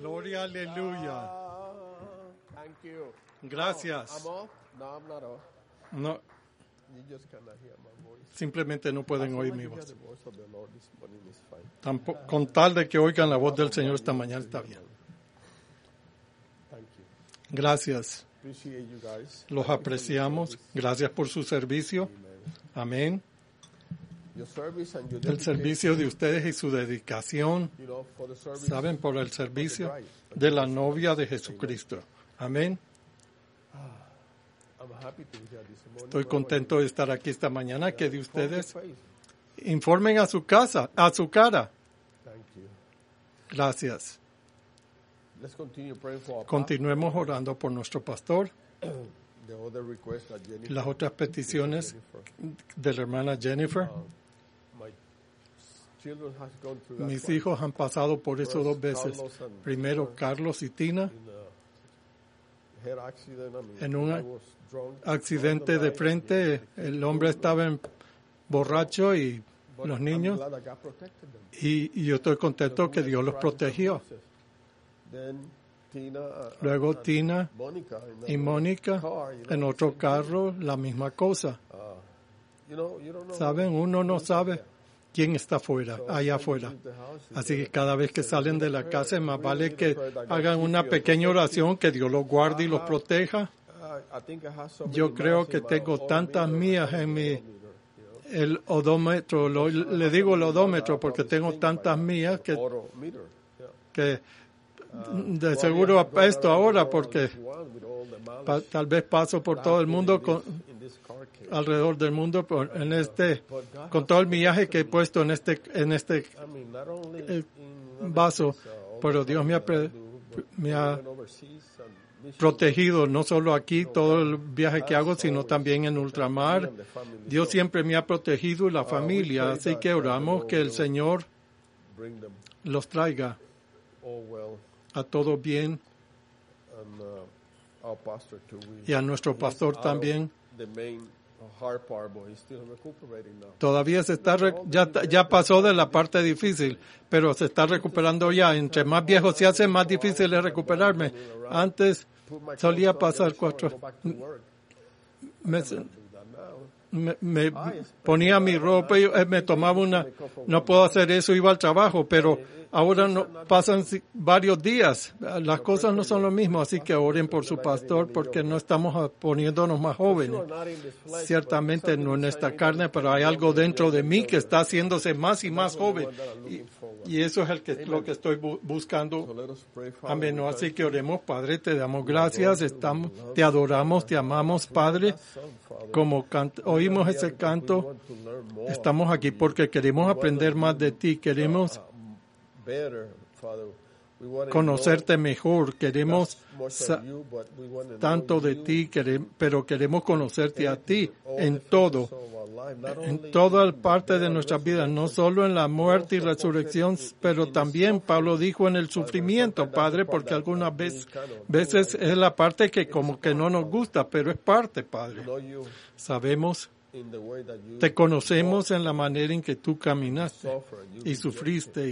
Gloria, aleluya. Thank you. Gracias. I'm off? No, I'm not off. No, You just cannot hear my voice. simplemente no pueden oír mi You hear voz. the voice of the Lord this morning is fine. Con tal de que oigan la voz del Señor esta mañana está bien. Thank you. Gracias. Appreciate you guys. Los apreciamos. Gracias por su servicio. Amén. Your service and your El servicio de ustedes y su dedicación, you know, for the service. saben, por el servicio de la novia de Jesucristo. Amén. I'm happy to be here this morning. Estoy contento de estar aquí esta mañana. Que de ustedes Face. informen a su casa, a su cara. Thank you. Gracias. Let's continue praying for our Continuemos orando por nuestro pastor. the other request that Jennifer, Las otras peticiones de la hermana Jennifer. my children has gone through that Mis one. hijos han pasado por eso dos veces. Carlos and Primero Carlos y Tina, in a head accident. en un I was drunk. accidente de frente. El hombre estaba borracho y los niños. I'm glad I got protected them. Y yo estoy contento que Dios los protegió. Then Tina, Luego and Tina Monica in y the Mónica car, you know, en otro carro, la misma cosa. you know, you don't know Saben, uno no sabe quién está afuera, allá afuera. Así que cada vez que salen de la casa, más vale que hagan una pequeña oración, que Dios los guarde y los proteja. I think I have so many Yo creo miles que in my tengo odometer, tantas millas en mi you know. el odómetro, le digo el odómetro porque tengo tantas millas Odometer, yeah. que de seguro apesto ahora porque With all the miles tal vez paso por todo el mundo in this car case. alrededor del mundo con todo el millaje que he puesto en este I mean, not only in vaso, pero Dios me ha overseas and missions, protegido no solo aquí todo el viaje que hago, sino también en ultramar. Dios siempre me ha protegido y la familia, así que oramos que el Señor bring them los traiga all well. a todo bien And our pastor too. y a nuestro pastor He's out también. of the main hard part, but he's still recuperating now. Todavía ya pasó de la parte difícil, pero se está recuperando ya. Entre más viejo se hace, más difícil es recuperarme. Antes Put my solía clothes on, pasar get a shower, 4 go back to work. meses. Do that now. Me ponía mi ropa y me tomaba no puedo hacer eso, iba al trabajo, pero ahora no pasan varios días, las cosas no son lo mismo, así que oren por su pastor porque no estamos poniéndonos más jóvenes. Not in this flesh, Ciertamente no en esta carne, pero hay algo dentro de mí que está haciéndose más y más joven, y eso es lo que estoy buscando. so let us pray, Father. Amén. No, así que oremos, Padre, te damos gracias, te adoramos, te amamos, Padre. Como oímos ese canto, estamos aquí porque queremos aprender más de ti, queremos Better, Father. We want to conocerte mejor, queremos know much of you, but we want to tanto know de you ti, pero queremos conocerte a ti all en the todo, facets of our life, not en only toda parte de nuestras vidas, no solo en la muerte y resurrección, pero también Pablo dijo en el sufrimiento, Padre, porque algunas veces es la parte que como que no nos gusta, pero es parte, Padre. know you Sabemos, in the way that you te conocemos en la manera en que tú caminaste suffer, you y sufriste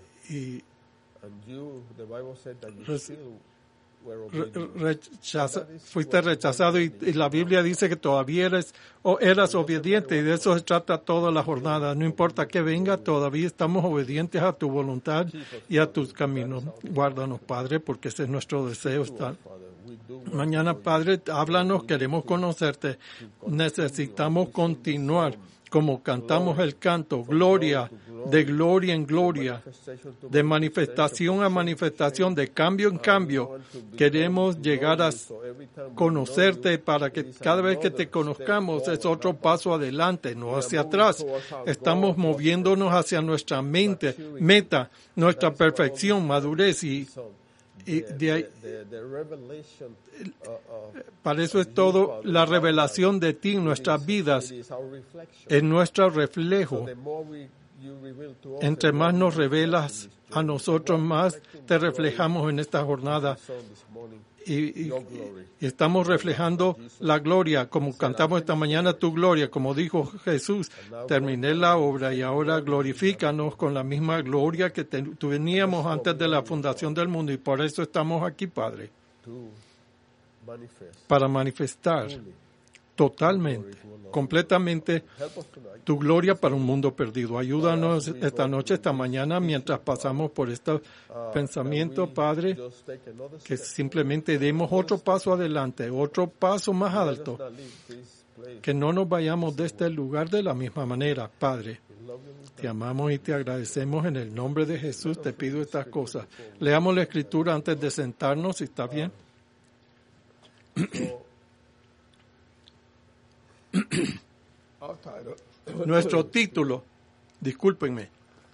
y and you, the Bible said that you Res- still were obedient. fuiste rechazado y la Biblia dice que todavía eras obediente y de eso se trata toda la jornada. No importa que venga, todavía estamos obedientes a tu voluntad y a tus caminos. Guárdanos, Padre, porque ese es nuestro deseo. Father, we do Mañana, Padre, háblanos, queremos conocerte. Necesitamos continuar como cantamos el canto, gloria, de gloria en gloria, de manifestación a manifestación, de cambio en cambio. Queremos llegar a conocerte para que cada vez que te conozcamos es otro paso adelante, no hacia atrás. Estamos moviéndonos hacia nuestra meta, nuestra perfección, madurez y de ahí, the revelation para eso es todo la revelación de ti en nuestras vidas, is our reflection. en nuestro reflejo. The more we Entre más nos revelas a nosotros, más te reflejamos en esta jornada. Y estamos reflejando la gloria, como cantamos esta mañana, tu gloria, como dijo Jesús. Terminé la obra y ahora glorifícanos con la misma gloria que teníamos antes de la fundación del mundo. Y por eso estamos aquí, Padre, para manifestar totalmente, completamente tu gloria para un mundo perdido. Ayúdanos esta noche, esta mañana, mientras pasamos por este pensamiento, Padre, que simplemente demos otro paso adelante, otro paso más alto, que no nos vayamos de este lugar de la misma manera, Padre. Te amamos y te agradecemos en el nombre de Jesús. Te pido estas cosas. Leamos la Escritura antes de sentarnos, si está bien. Nuestro título, discúlpenme.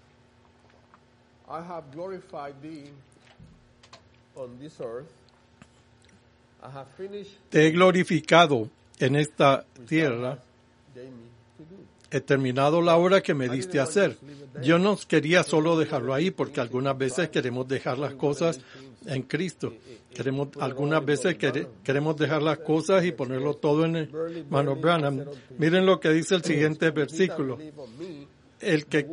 I have glorified thee on this earth. I have finished Te he glorificado en esta tierra. gave me to do. He terminado la obra que me diste a hacer. Yo no quería solo dejarlo ahí, porque algunas veces queremos dejar las cosas en Cristo. Algunas veces queremos dejar las cosas y ponerlo todo en el hermano Branham. Miren lo que dice el siguiente versículo. El que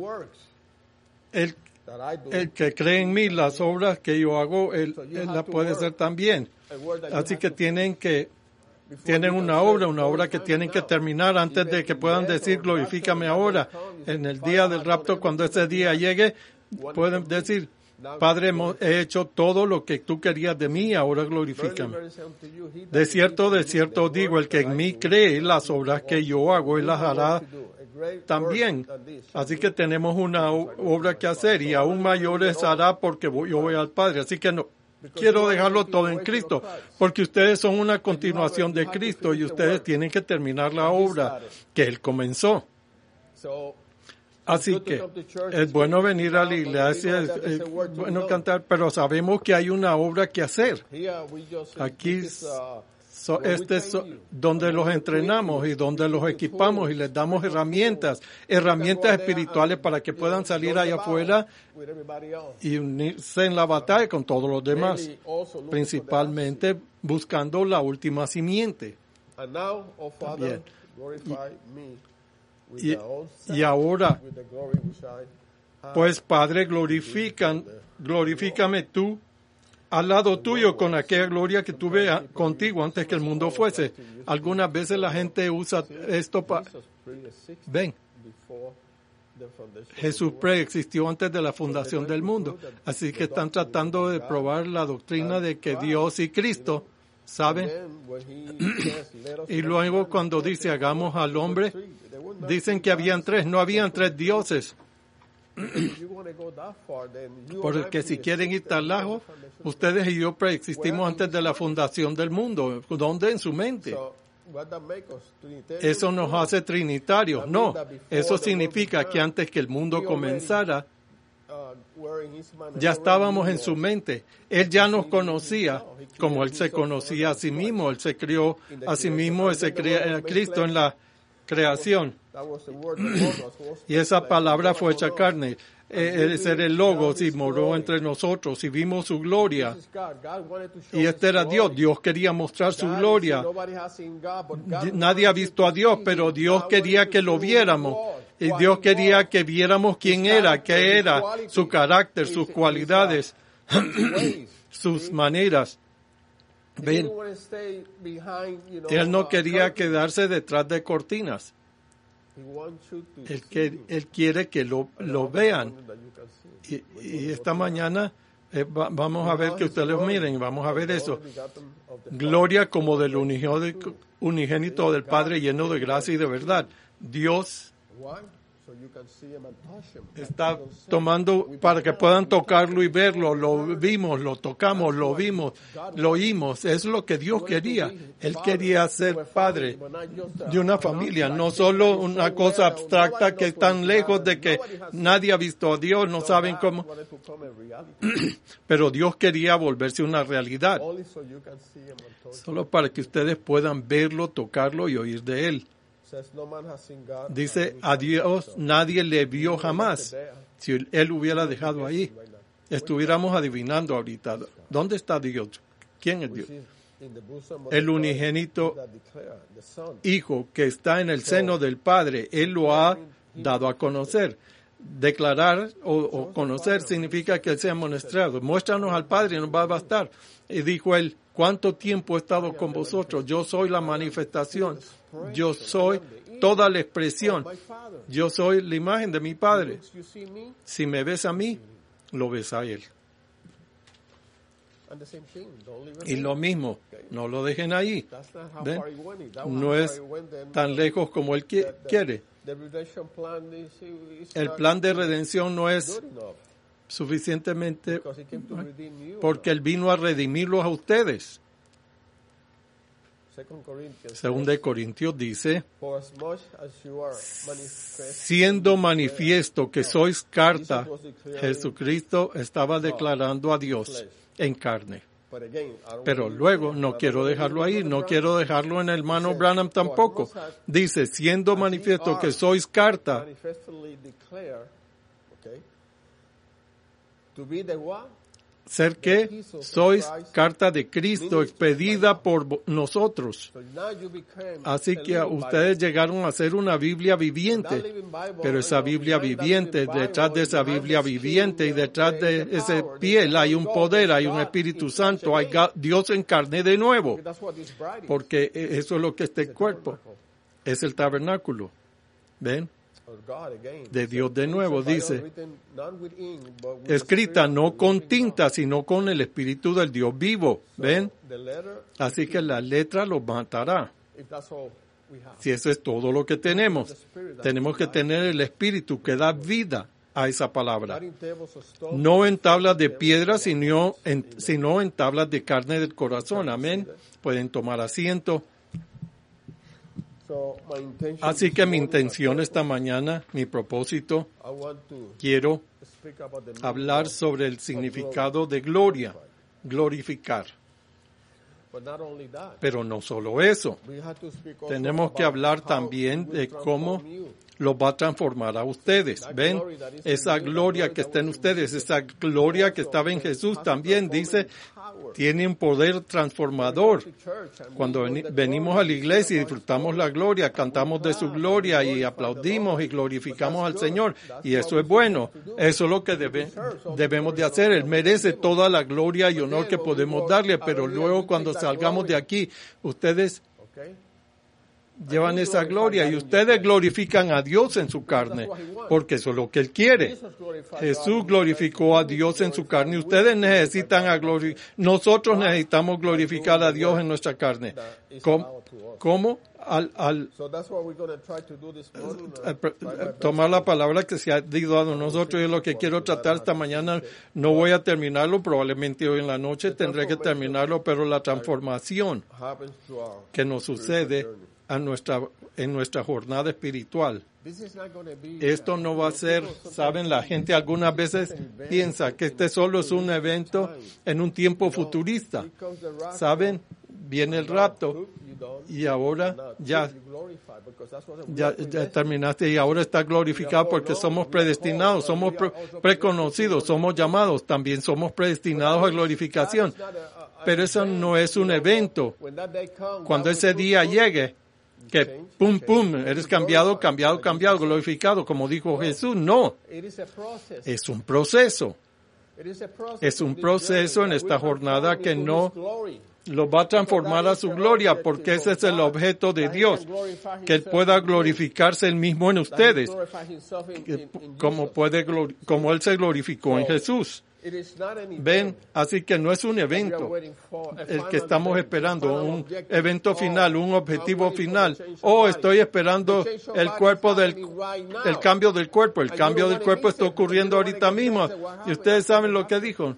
cree en mí, las obras que yo hago, él las puede hacer también. Así que tienen una obra que tienen que terminar antes de que puedan decir glorifícame ahora. En el día del rapto, cuando ese día llegue, pueden decir, Padre, he hecho todo lo que tú querías de mí, ahora glorifícame. De cierto digo, el que en mí cree, las obras que yo hago, él las hará también. Así que tenemos una obra que hacer y aún mayores hará porque yo voy al Padre. Así que no quiero dejarlo todo en Cristo, porque ustedes son una continuación de Cristo y ustedes tienen que terminar la obra que Él comenzó. Así que es bueno venir a la iglesia, es bueno cantar, pero sabemos que hay una obra que hacer. Aquí este es donde los entrenamos y donde los equipamos y les damos herramientas espirituales para que puedan salir allá afuera y unirse en la batalla con todos los demás, principalmente buscando la última simiente. Bien. Y ahora, pues Padre, glorifícame tú al lado tuyo con aquella gloria que tuve contigo antes que el mundo fuese. Algunas veces la gente usa esto para... Ven, Jesús preexistió antes de la fundación del mundo. Así que están tratando de probar la doctrina de que Dios y Cristo, ¿saben? Y luego cuando dice hagamos al hombre, dicen que habían tres, no habían tres dioses. Porque si quieren ir tan lejos, ustedes y yo preexistimos antes de la fundación del mundo. ¿Dónde? En su mente. ¿Eso nos hace trinitarios? No. Eso significa que antes que el mundo comenzara, ya estábamos en su mente. Él ya nos conocía como Él se conocía a sí mismo. Él se crió a sí mismo, Él se crea a Cristo en la creación. Y esa palabra fue hecha carne. Ese era el Logos y moró entre nosotros y vimos su gloria. Y este era Dios. Dios quería mostrar su gloria. Nadie ha visto a Dios, pero Dios quería que lo viéramos. Y Dios quería que viéramos quién era, qué era, su carácter, sus cualidades, sus maneras. Ven, Él no quería quedarse detrás de cortinas. Él quiere que lo vean. Y esta mañana vamos a ver que ustedes lo miren, vamos a ver eso. Gloria como del unigénito del Padre, lleno de gracia y de verdad. Dios está tomando para que puedan tocarlo y verlo. Lo vimos, lo tocamos, lo vimos, lo oímos. Es lo que Dios quería. Él quería ser padre de una familia, no solo una cosa abstracta que es tan lejos de que nadie ha visto a Dios, no saben cómo. Pero Dios quería volverse una realidad, solo para que ustedes puedan verlo, tocarlo y oír de Él. Says, no man has seen God. Dice, a Dios nadie le vio jamás. Si Él hubiera dejado ahí, estuviéramos adivinando ahorita. ¿Dónde está Dios? ¿Quién es Dios? El unigénito Hijo que está en el seno del Padre, Él lo ha dado a conocer. Declarar o conocer significa que Él sea mostrado. Muéstranos al Padre y nos va a bastar. Y dijo Él, ¿cuánto tiempo he estado con vosotros? Yo soy la manifestación. Yo soy toda la expresión. Yo soy la imagen de mi Padre. Si me ves a mí, lo ves a Él. Y lo mismo, no lo dejen ahí. ¿Ven? No es tan lejos como Él quiere. El plan de redención no es suficientemente porque Él vino a redimirlos a ustedes. Según de Corintios dice, siendo manifiesto que sois carta, Jesucristo estaba declarando a Dios en carne. Pero luego, no quiero dejarlo ahí, no quiero dejarlo en el hermano Branham tampoco. Dice, siendo manifiesto que sois carta, ser que sois carta de Cristo expedida por nosotros. Así que ustedes llegaron a ser una Biblia viviente, pero esa Biblia viviente, detrás de esa Biblia viviente y detrás de ese piel hay un poder, hay un Espíritu Santo, hay Dios en carne de nuevo, porque eso es lo que este cuerpo es, el tabernáculo. ¿Ven? De Dios de nuevo, dice, escrita no con tinta, sino con el Espíritu del Dios vivo. ¿Ven? Así que la letra los matará. Si eso es todo lo que tenemos, tenemos que tener el Espíritu que da vida a esa palabra. No en tablas de piedra, sino en tablas de carne del corazón. Amén. Pueden tomar asiento. Así que mi intención esta mañana, mi propósito, quiero hablar sobre el significado de gloria, glorificar. Pero no solo eso, tenemos que hablar también de cómo los va a transformar a ustedes. ¿Ven? Esa gloria que está en ustedes, esa gloria que estaba en Jesús también, dice, tiene un poder transformador. Cuando venimos a la iglesia y disfrutamos la gloria, cantamos de su gloria y aplaudimos y glorificamos al Señor. Y eso es bueno. Eso es lo que debemos de hacer. Él merece toda la gloria y honor que podemos darle, pero luego cuando salgamos de aquí, ustedes llevan esa gloria y ustedes glorifican a Dios en su carne, porque eso es lo que Él quiere. Jesús glorificó a Dios en su carne y ustedes necesitan nosotros necesitamos glorificar a Dios en nuestra carne. ¿Cómo? Tomar la palabra que se ha dado a nosotros y es lo que quiero tratar esta mañana. No voy a terminarlo, probablemente hoy en la noche tendré que terminarlo, pero la transformación que nos sucede en nuestra jornada espiritual. Esto no va a ser, saben, la gente algunas veces piensa que este solo es un evento en un tiempo futurista. Saben, viene el rapto y ahora ya terminaste y ahora está glorificado porque somos predestinados, somos preconocidos, somos llamados, también somos predestinados a glorificación. Pero eso no es un evento. Cuando ese día llegue, que pum, pum, eres cambiado, glorificado, como dijo Jesús. No, es un proceso. Es un proceso en esta jornada que no lo va a transformar a su gloria, porque ese es el objeto de Dios, que Él pueda glorificarse Él mismo en ustedes, como Él se glorificó en Jesús. Ven, así que no es un evento el que estamos esperando, un evento final, un objetivo final. Estoy esperando el cambio del cuerpo. El cambio del cuerpo está ocurriendo ahorita mismo. Y ustedes saben lo que dijo.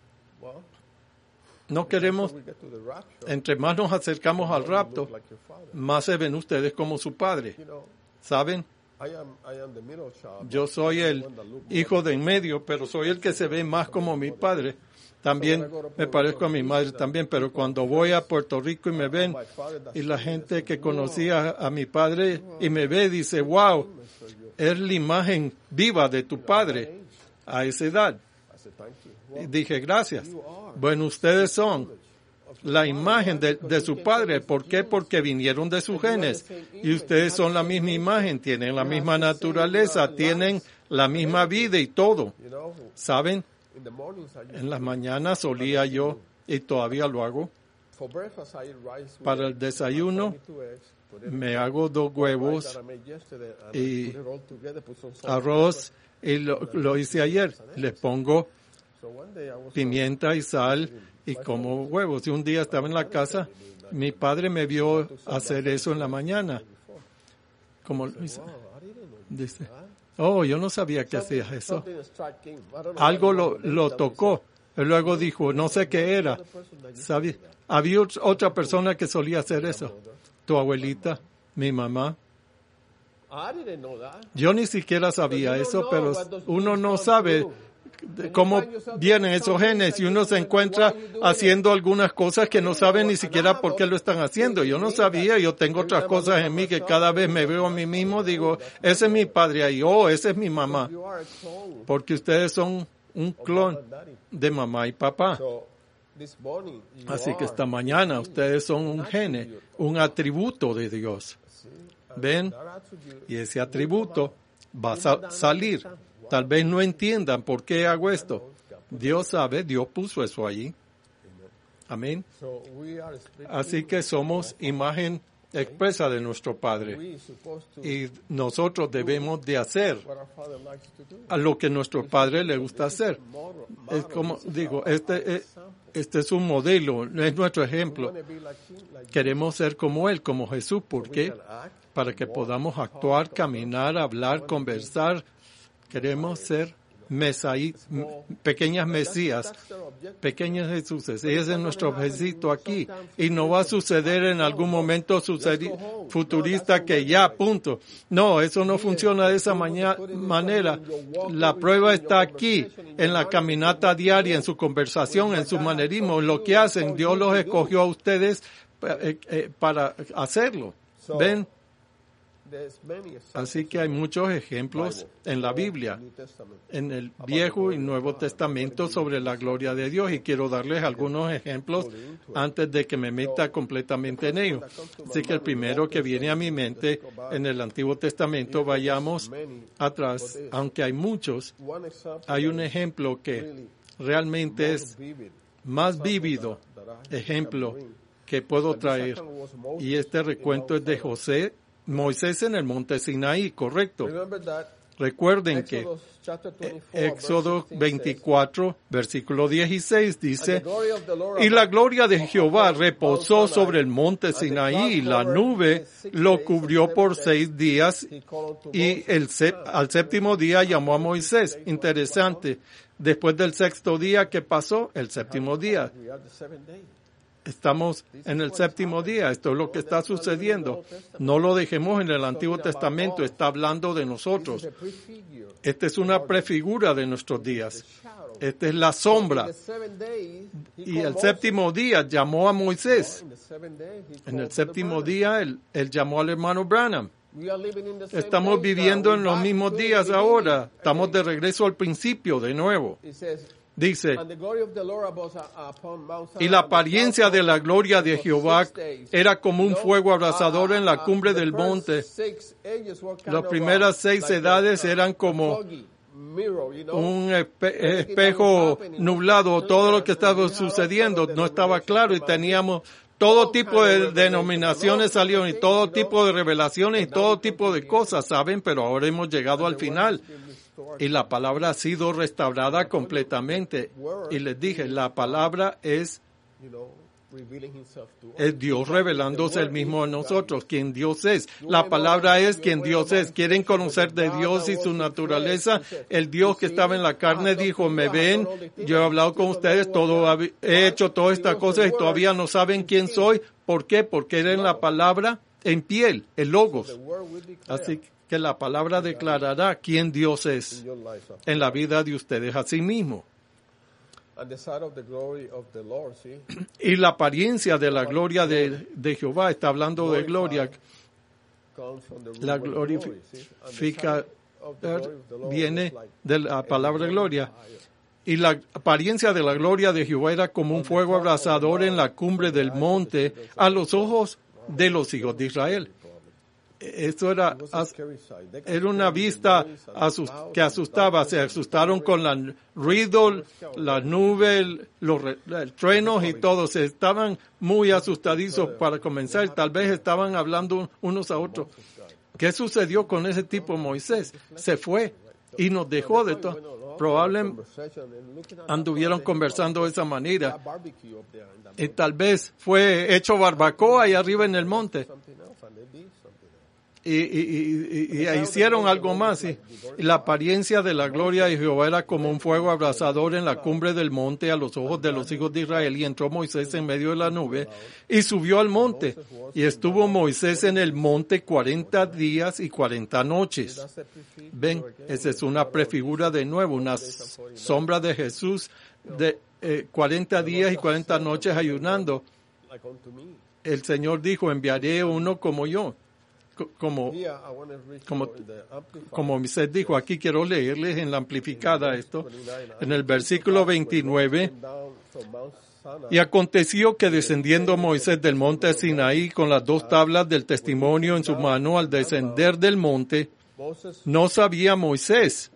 No queremos, entre más nos acercamos al rapto, más se ven ustedes como su padre. ¿Saben? I am the middle child. Yo soy el hijo de en medio, pero soy el que se ve más como mi padre. También me parezco a mi madre también, pero cuando voy a Puerto Rico y me ven, y la gente que conocía a mi padre y me ve, dice, wow, es la imagen viva de tu padre a esa edad. I said, thank you. Y dije, gracias. Bueno, ustedes son la imagen de su padre. ¿Por qué? Porque vinieron de sus genes. Y ustedes son la misma imagen, tienen la misma naturaleza, tienen la misma vida y todo. You know, ¿Saben? in the mornings I used En las mañanas solía yo, y todavía lo hago, for breakfast I eat rice with para el desayuno 2 eggs, put it me hago 2 huevos, that I made yesterday, and y I put it all together, put some salt. arroz, y lo hice ayer. Les pongo So one day I was pimienta y sal y como huevos. Y un día estaba en la casa, mi padre me vio hacer eso en la mañana. Como lo hice. wow, I didn't know. Dice, oh, yo no sabía que hacías eso. Something struck him. I don't know Algo what it was, lo tocó. Él luego dijo, no sé qué era. ¿Sabía? Había otra persona que solía hacer eso. Tu abuelita, mi mamá. I didn't know that. Yo ni siquiera sabía eso, pero uno no sabe cómo vienen esos genes y uno se encuentra haciendo algunas cosas que no sabe ni siquiera por qué lo están haciendo. Yo no sabía, yo tengo otras cosas en mí que cada vez me veo a mí mismo, digo, ese es mi padre ahí, oh, ese es mi mamá, You are a clone porque ustedes son un clon of daddy. de mamá y papá. So this morning you Así que are. esta mañana ustedes son un gene, un atributo de Dios. See? ¿Ven? That attribute Y ese atributo va a salir. Tal vez no entiendan por qué hago esto. Dios sabe, Dios puso eso allí. Amén. So we are split. Así que somos imagen expresa de nuestro Padre. We supposed to Y nosotros debemos de hacer what our Father likes to do. a lo que nuestro Padre le gusta hacer. Model, Es como digo, este es un modelo, es nuestro ejemplo. wanna be like him, like Queremos ser como Él, como Jesús. ¿Por qué? can act. Para que podamos actuar, caminar, hablar, conversar. Queremos ser pequeñas Mesías, That's their objective. pequeños Jesuses. Y ese es nuestro objetivo aquí. Y no va a suceder en algún momento futurista que ya, punto. No, eso no funciona de esa manera. La prueba está aquí, en la caminata diaria, en su conversación, en su manerismo, en lo que hacen. Dios los escogió a ustedes para hacerlo. ¿Ven? There's many examples Así que hay muchos ejemplos en la Biblia, in the New Testament. en el Viejo y Nuevo Testamento sobre la gloria de Dios, y quiero darles algunos ejemplos antes de que me meta completamente en ello. Así que el primero que viene a mi mente en el Antiguo Testamento, vayamos atrás, aunque hay muchos, One example hay un ejemplo que realmente es vivid. más vívido ejemplo que puedo traer, y este recuento es de Moisés en el monte Sinaí, correcto. Remember that Recuerden que Exodus chapter 24, Éxodo verse 16 24, versículo 16 says, "And the dice, glory of the Lord y la gloria de Jehová reposó sobre el monte Sinaí, y la nube lo cubrió por 6 días, he called unto y al séptimo día llamó a Moisés. Interesante. Después del sexto día, ¿qué pasó? El séptimo día. We are the 7th day. Estamos en el séptimo día. Esto es lo que está sucediendo. No lo dejemos en el Antiguo Testamento. Está hablando de nosotros. The prefigure. Esta es una prefigura de nuestros días. Esta es la sombra. The 7th day, he Y called el Moses. séptimo día llamó a Moisés. In the 7th day, he En called el the séptimo brother. día él llamó al hermano Branham. We are living in the same Estamos days viviendo now. en los We're mismos back to días the ahora. beginning. Estamos de regreso al principio de nuevo. It says, Dice, "And the glory of the Lord was upon Mount Sinai, y la and the apariencia de la gloria de for Jehová 6 days." era como un fuego abrasador en la cumbre The del first monte. 6 ages were kind Las of, primeras 6 like edades a eran como foggy mirror, you know? un espejo nublado. Todo lo que estaba sucediendo no estaba claro, y teníamos todo tipo de denominaciones salieron, y todo tipo de revelaciones y todo tipo de cosas, ¿saben? Pero ahora hemos llegado al final. Y la palabra ha sido restaurada completamente. Y les dije, la palabra es You know, revealing himself to us. es Dios revelándose el mismo a nosotros, quien Dios es. La palabra es quien Dios es. ¿Quieren conocer de Dios y su naturaleza? El Dios que estaba en la carne dijo, me ven, yo he hablado con ustedes, he hecho todas estas cosas y todavía no saben quién soy. ¿Por qué? Porque era en la palabra en piel, el Logos. The word will declare Así que la palabra declarará quién Dios es in your lives. en la vida de ustedes a sí mismo. And the sight of the glory of the Lord, see, Y la apariencia de la gloria de Jehová, está hablando de gloria, comes from the root la word glory, see. And the glorifica, sight of the glory of the Lord viene is like de la palabra gloria. fire. Y la apariencia de la gloria de Jehová era como un fuego abrasador en la cumbre del monte a los ojos de los hijos de Israel. Esto era, It was a scary sight. They era could una see the vista noise and the clouds que and asustaba. Se asustaron con la ruido, las nubes, los truenos y todo. Se estaban muy asustadizos para comenzar. Tal vez estaban hablando unos a otros. ¿Qué sucedió con ese tipo Moisés? Se fue y nos dejó de todo. Probablemente anduvieron conversando de esa manera. Y tal vez fue hecho barbacoa ahí arriba en el monte. Y hicieron algo más. Y la apariencia de la gloria de Jehová era como un fuego abrasador en la cumbre del monte a los ojos de los hijos de Israel. Y entró Moisés en medio de la nube y subió al monte. Y estuvo Moisés en el monte 40 días y 40 noches. Ven, esa es una prefigura de nuevo, una sombra de Jesús de 40 días y 40 noches ayunando. El Señor dijo, enviaré uno como yo. Como Moisés dijo, aquí quiero leerles en la amplificada esto, en el versículo 29, y aconteció que descendiendo Moisés del monte Sinaí con las 2 tablas del testimonio en su mano, al descender del monte, no sabía Moisés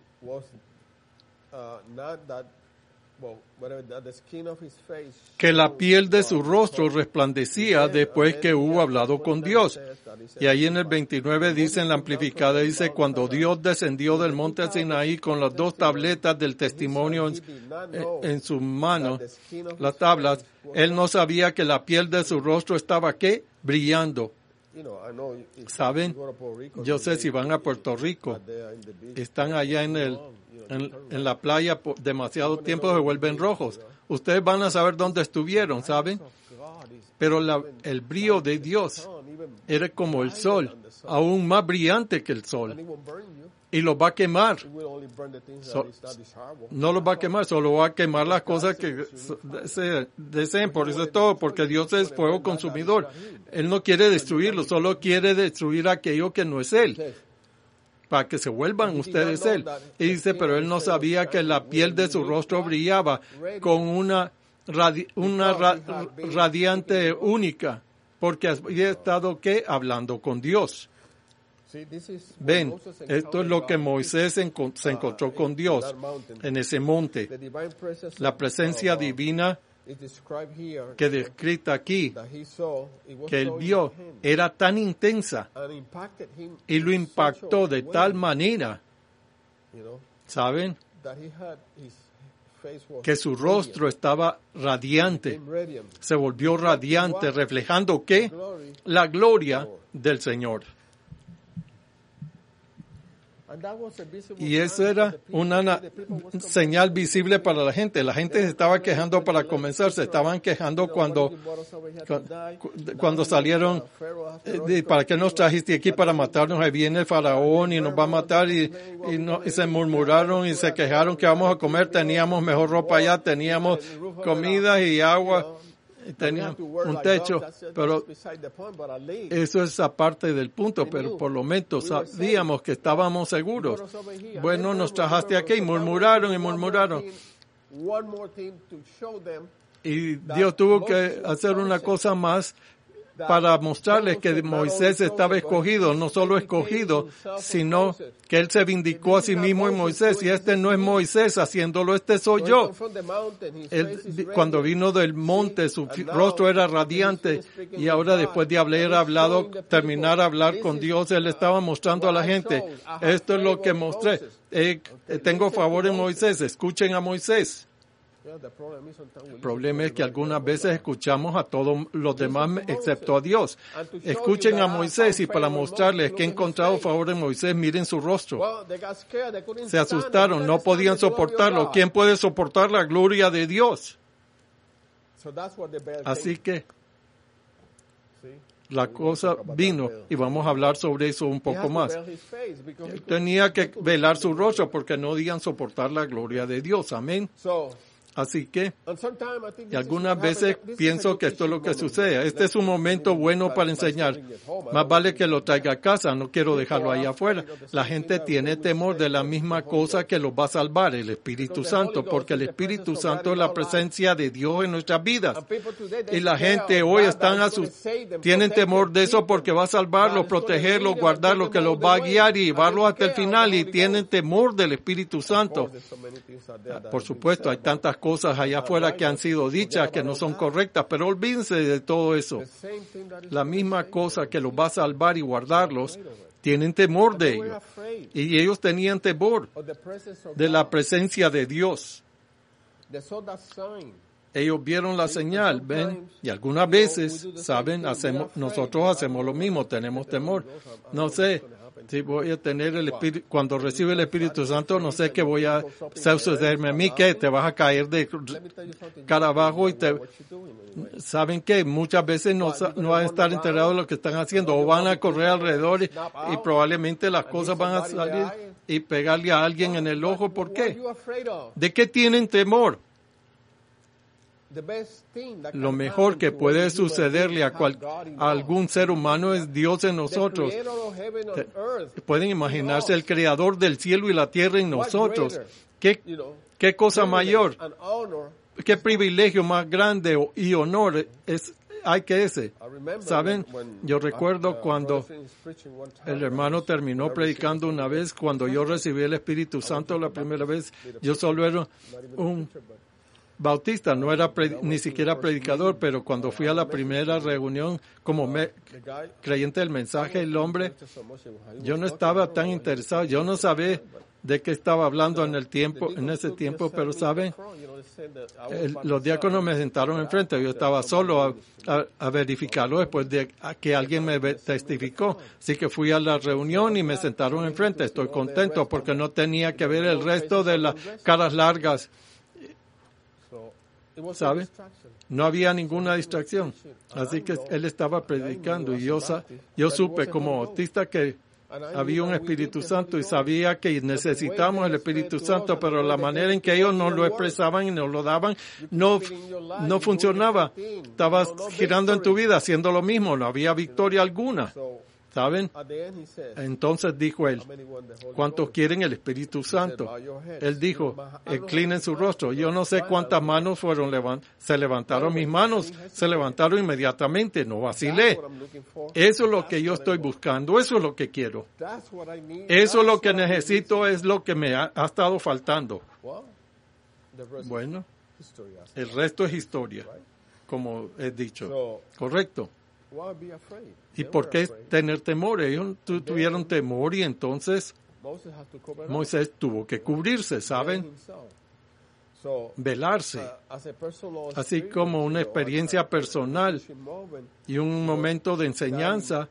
que la piel de su rostro resplandecía después que hubo hablado con Dios. Y ahí en el 29 dice, en la amplificada, dice, cuando Dios descendió del monte Sinaí con las 2 tabletas del testimonio en su mano, las tablas, él no sabía que la piel de su rostro estaba, ¿qué? Brillando. ¿Saben? Yo sé si van a Puerto Rico, están allá en la playa por demasiado tiempo, se vuelven rojos. Ustedes van a saber dónde estuvieron, ¿saben? Pero el brillo de Dios era como el sol, aún más brillante que el sol. Y los va a quemar. No los va a quemar, solo va a quemar las cosas que se deseen. Por eso es todo, porque Dios es fuego consumidor. Él no quiere destruirlo, solo quiere destruir aquello que no es Él, para que se vuelvan ustedes Él. Y dice, pero él no sabía que la piel de su rostro brillaba con una radiante única, porque había estado, ¿qué? Hablando con Dios. Ven, esto es lo que Moisés se encontró con Dios en ese monte. La presencia divina que descrita aquí, que él vio, era tan intensa y lo impactó de tal manera, ¿saben? Que su rostro estaba radiante, se volvió radiante, reflejando ¿qué? La gloria del Señor. Y eso era una señal visible para la gente. La gente se estaba quejando para comenzar, se estaban quejando cuando salieron, ¿para qué nos trajiste aquí para matarnos? Ahí viene el faraón y nos va a matar, y se murmuraron y se quejaron que vamos a comer, teníamos mejor ropa allá, teníamos comida y agua, tenía un techo, pero eso es aparte del punto, pero por lo menos sabíamos que estábamos seguros. Bueno, nos trajaste aquí y murmuraron y murmuraron. Y Dios tuvo que hacer una cosa más para mostrarles que Moisés estaba escogido, no solo escogido, sino que él se vindicó a sí mismo en Moisés, y este no es Moisés haciéndolo, este soy yo. Él, cuando vino del monte, su rostro era radiante, y ahora después de terminar a hablar con Dios, él estaba mostrando a la gente, esto es lo que mostré, tengo favor en Moisés, escuchen a Moisés. El problema es que algunas veces escuchamos a todos los demás excepto a Dios. Escuchen a Moisés, y para mostrarles que he encontrado favor en Moisés, miren su rostro. Se asustaron, no podían soportarlo. ¿Quién puede soportar la gloria de Dios? Así que la cosa vino y vamos a hablar sobre eso un poco más. Tenía que velar su rostro porque no podían soportar la gloria de Dios. Amén. Así que, y algunas veces pienso que esto es lo que sucede. Este es un momento bueno para enseñar. Más vale que lo traiga a casa, no quiero dejarlo ahí afuera. La gente tiene temor de la misma cosa que los va a salvar, el Espíritu Santo, porque el Espíritu Santo es la presencia de Dios en nuestras vidas. Y la gente hoy tienen temor de eso porque va a salvarlos, protegerlos, guardarlos, que los va a guiar y llevarlos hasta el final, y tienen temor del Espíritu Santo. Por supuesto, hay tantas cosas allá afuera que han sido dichas que no son correctas, pero olvídense de todo eso. La misma cosa que los va a salvar y guardarlos, tienen temor de ellos. Y ellos tenían temor de la presencia de Dios. Ellos vieron la señal, ven, y algunas veces, saben, nosotros hacemos lo mismo, tenemos temor. No sé si voy a tener el Espíritu, cuando recibe el Espíritu Santo, no sé qué voy a sucederme a mí, que te vas a caer de cara abajo y ¿saben qué? Muchas veces no van a estar enterados de lo que están haciendo, o van a correr alrededor y probablemente las cosas van a salir y pegarle a alguien en el ojo. ¿Por qué? ¿De qué tienen temor? Lo mejor que puede sucederle a algún ser humano es Dios en nosotros. Pueden imaginarse el creador del cielo y la tierra en nosotros. ¿Qué cosa mayor? ¿Qué privilegio más grande y honor hay que ese? ¿Saben? Yo recuerdo cuando el hermano terminó predicando una vez, cuando yo recibí el Espíritu Santo la primera vez, yo solo era un bautista, no era ni siquiera predicador, pero cuando fui a la primera reunión como creyente del mensaje, el hombre, yo no estaba tan interesado, yo no sabía de qué estaba hablando en ese tiempo, pero saben, los diáconos me sentaron enfrente, yo estaba solo a verificarlo después de que alguien me testificó, así que fui a la reunión y me sentaron enfrente. Estoy contento porque no tenía que ver el resto de las caras largas. ¿Sabe? No había ninguna distracción. Así que él estaba predicando y yo supe como bautista que había un Espíritu Santo y sabía que necesitamos el Espíritu Santo, pero la manera en que ellos nos lo expresaban y nos lo daban no funcionaba. Estabas girando en tu vida haciendo lo mismo, no había victoria alguna. ¿Saben? Entonces dijo él, ¿cuántos quieren el Espíritu Santo? Él dijo, inclinen su rostro. Yo no sé cuántas manos se levantaron mis manos, se levantaron inmediatamente, no vacilé. Eso es lo que yo estoy buscando, eso es lo que quiero. Eso es lo que necesito, es lo que me ha estado faltando. Bueno, el resto es historia, como he dicho. ¿Correcto? ¿Y por qué tener temor? Ellos tuvieron temor y entonces Moisés tuvo que cubrirse, ¿saben? Velarse. Así como una experiencia personal y un momento de enseñanza.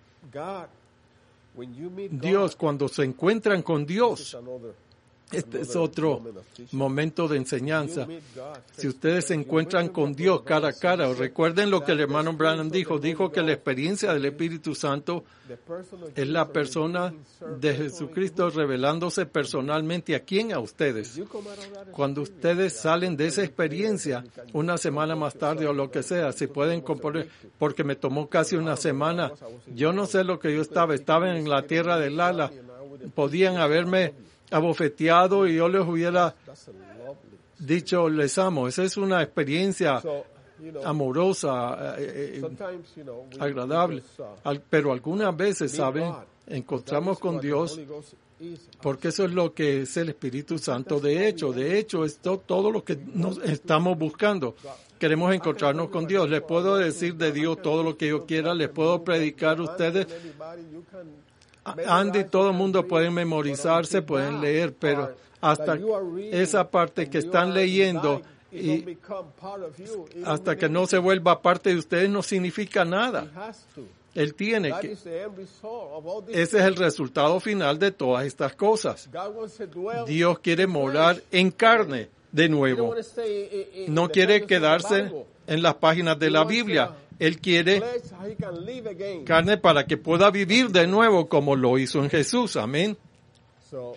Dios, cuando se encuentran con Dios, este es otro momento de enseñanza. Si ustedes se encuentran con Dios cara a cara, recuerden lo que el hermano Branham dijo que la experiencia del Espíritu Santo es la persona de Jesucristo revelándose personalmente a quién, a ustedes. Cuando ustedes salen de esa experiencia, una semana más tarde o lo que sea, si pueden componer, porque me tomó casi una semana, yo no sé lo que yo estaba en la tierra del Lala, podían haberme abofeteado y yo les hubiera dicho les amo. Esa es una experiencia amorosa, agradable. Pero algunas veces, ¿saben? Encontramos con Dios porque eso es lo que es el Espíritu Santo. De hecho, es todo lo que nos estamos buscando. Queremos encontrarnos con Dios. Les puedo decir de Dios todo lo que yo quiera, les puedo predicar a ustedes. Andy, todo el mundo puede memorizarse, pueden leer, pero hasta esa parte que están leyendo y hasta que no se vuelva parte de ustedes no significa nada. Él tiene que. Ese es el resultado final de todas estas cosas. Dios quiere morar en carne de nuevo. No quiere quedarse en las páginas de la Biblia. Él quiere flesh so he can live again. carne para que pueda vivir de nuevo como lo hizo en Jesús. Amén. So,